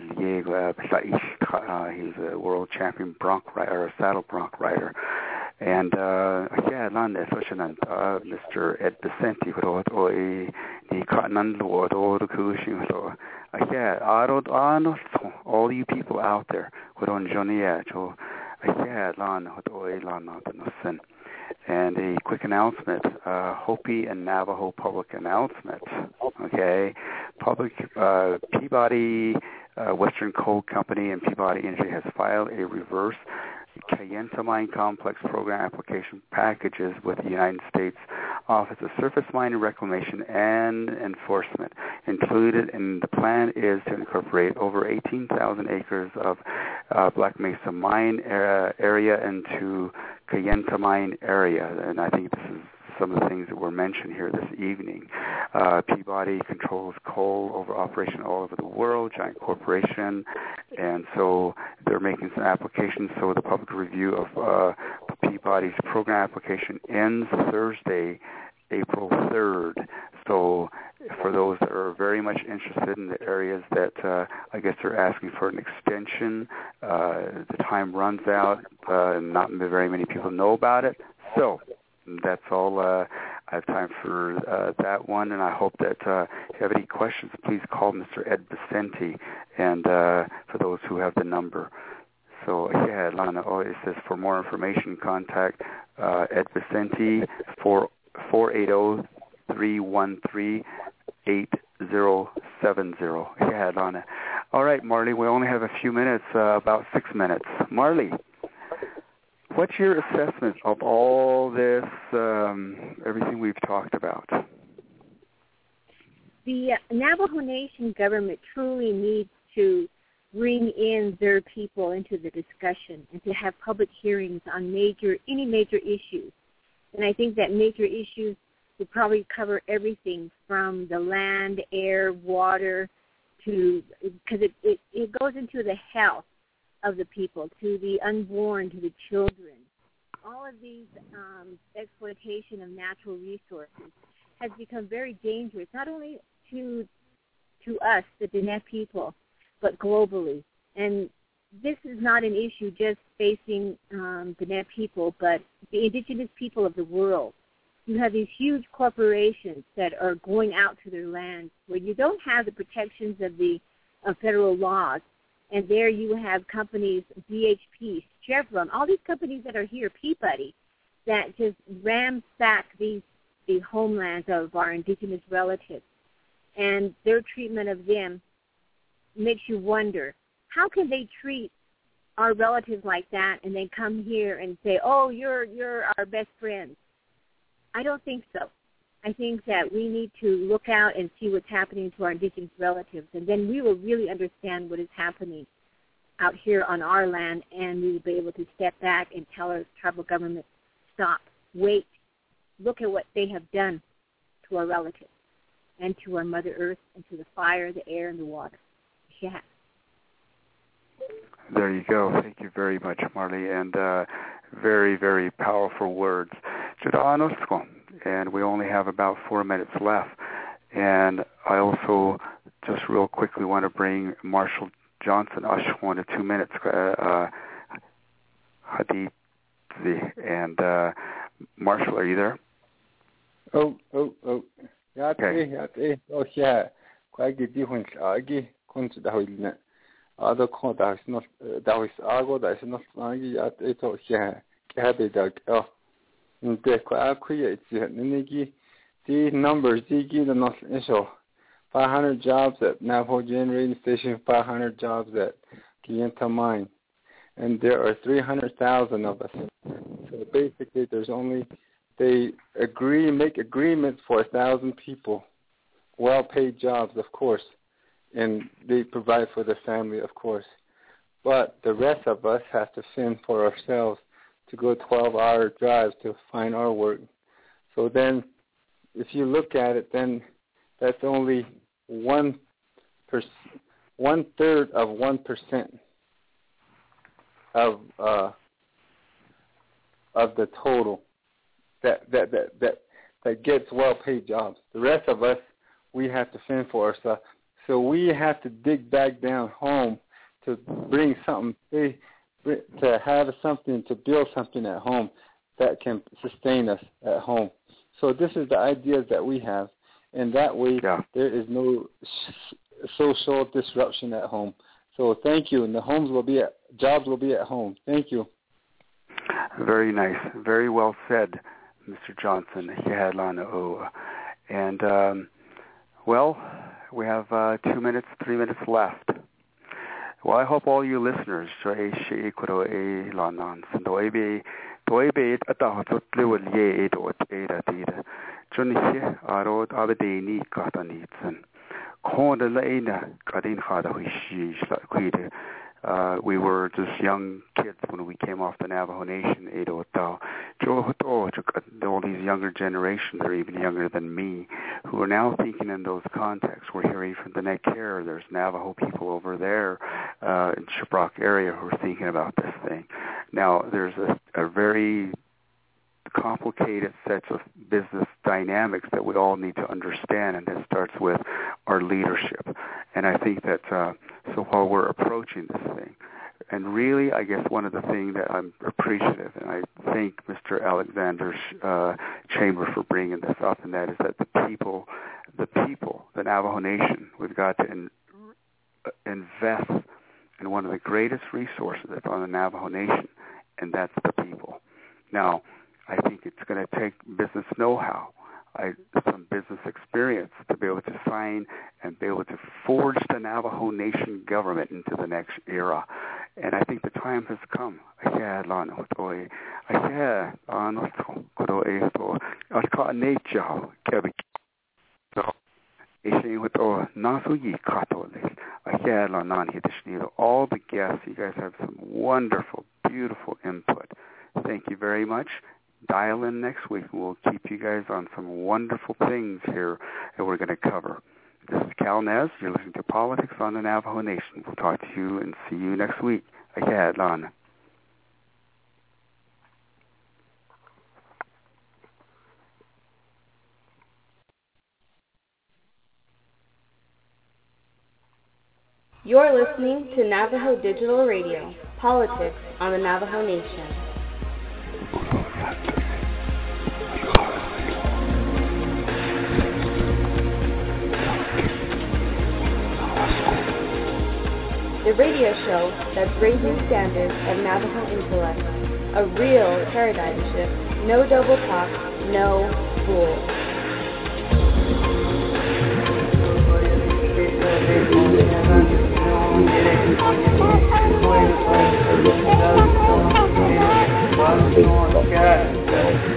he's a world champion bronc rider, a saddle bronc rider. And uh, yeah, land association uh, Mister Ed Vicente, who or a the Cotton Lord or the Cushion. So yeah, I don't, I know all you people out there who don't join yet. So yeah, land or land not the And a quick announcement, uh, Hopi and Navajo public announcement, okay? Public, uh, Peabody uh, Western Coal Company and Peabody Energy has filed a reverse Kayenta Mine Complex Program application packages with the United States Office of Surface Mining Reclamation and Enforcement. Included in the plan is to incorporate over eighteen thousand acres of uh, Black Mesa Mine area, area into Kayenta Mine area, and I think this is some of the things that were mentioned here this evening. Uh, Peabody controls coal over operation all over the world, giant corporation, and so they're making some applications. So the public review of uh, Peabody's program application ends Thursday, April third. So for those that are very much interested in the areas that uh, I guess they're asking for an extension, uh, the time runs out, uh, and not very many people know about it. So that's all uh, I have time for uh, that one, and I hope that uh, if you have any questions, please call Mister Ed Vicente, and uh, for those who have the number. So, yeah, Lana, oh, it says for more information, contact uh, Ed Vicente, four eight zero, three one three, eight zero seven zero. Yeah, Lana. All right, Marley, we only have a few minutes, uh, about six minutes. Marley, what's your assessment of all this, um, everything we've talked about? The uh, Navajo Nation government truly needs to bring in their people into the discussion and to have public hearings on major, any major issues. And I think that major issues would probably cover everything from the land, air, water, to, because it, it, it goes into the health of the people, to the unborn, to the children. All of these um, exploitation of natural resources has become very dangerous, not only to to us, the Diné people, but globally. And this is not an issue just facing um, Diné people, but the indigenous people of the world. You have these huge corporations that are going out to their lands where you don't have the protections of the of federal laws. And there you have companies, B H P, Chevron, all these companies that are here, Peabody, that just ransack these the homelands of our indigenous relatives. And their treatment of them makes you wonder, how can they treat our relatives like that and then come here and say, oh, you're you're our best friends? I don't think so. I think that we need to look out and see what's happening to our indigenous relatives, and then we will really understand what is happening out here on our land, and we will be able to step back and tell our tribal government, stop, wait, look at what they have done to our relatives and to our Mother Earth and to the fire, the air, and the water. Yeah. There you go. Thank you very much, Marley, and uh, very, very powerful words. And we only have about four minutes left. And I also just real quickly want to bring Marshall Johnson, Ashwan, to two minutes, uh, Hadith. And uh, Marshall, are you there? Oh, oh, oh. Okay. Oh, yeah. Quite a different argue. Consider other conducts not that was argo that is not at it or here. Happy that oh in the create the numbers the not issue five hundred jobs at Navajo Generating Station, five hundred jobs at Kayenta Mine, and there are three hundred thousand of us. So basically there's only they agree, make agreements for a thousand people, well-paid jobs, of course, and they provide for the family, of course. But the rest of us have to fend for ourselves to go twelve-hour drives to find our work. So then, if you look at it, then that's only one per, one third of one percent of uh, of the total that that that that that gets well-paid jobs. The rest of us, we have to fend for ourselves. So we have to dig back down home to bring something, to have something, to build something at home that can sustain us at home. So this is the ideas that we have, and that way yeah. there is no social disruption at home. So thank you, and the homes will be at, jobs will be at home. Thank you. Very nice, very well said, Mister Johnson. And um, well, we have uh, two minutes, three minutes left. Well, I hope all you listeners, toibe atahatot lewel dot era dida junhi arod abedeni katanitsen khonda laina kadin khada hishi kwide. Uh, we were just young kids when we came off the Navajo Nation. All these younger generations, they're even younger than me, who are now thinking in those contexts. We're hearing from the Necker. There's Navajo people over there uh, in Shiprock area who are thinking about this thing. Now, there's a, a very complicated sets of business dynamics that we all need to understand, and it starts with our leadership. And I think that uh, so while we're approaching this thing, and really, I guess one of the things that I'm appreciative, and I thank Mister Alexander uh, Chamber for bringing this up, and that is that the people, the people, the Navajo Nation, we've got to in, uh, invest in one of the greatest resources that's on the Navajo Nation, and that's the people. Now, I think it's going to take business know-how, I, some business experience to be able to sign and be able to forge the Navajo Nation government into the next era. And I think the time has come. All the guests, you guys have some wonderful, beautiful input. Thank you very much. Dial in next week, and we'll keep you guys on some wonderful things here that we're going to cover. This is Cal Nez. You're listening to Politics on the Navajo Nation. We'll talk to you and see you next week. Lana. You're listening to Navajo Digital Radio, Politics on the Navajo Nation. The radio show that's raising standards of Navajo intellect. A real paradigm shift. No double talk, no bull. Yeah.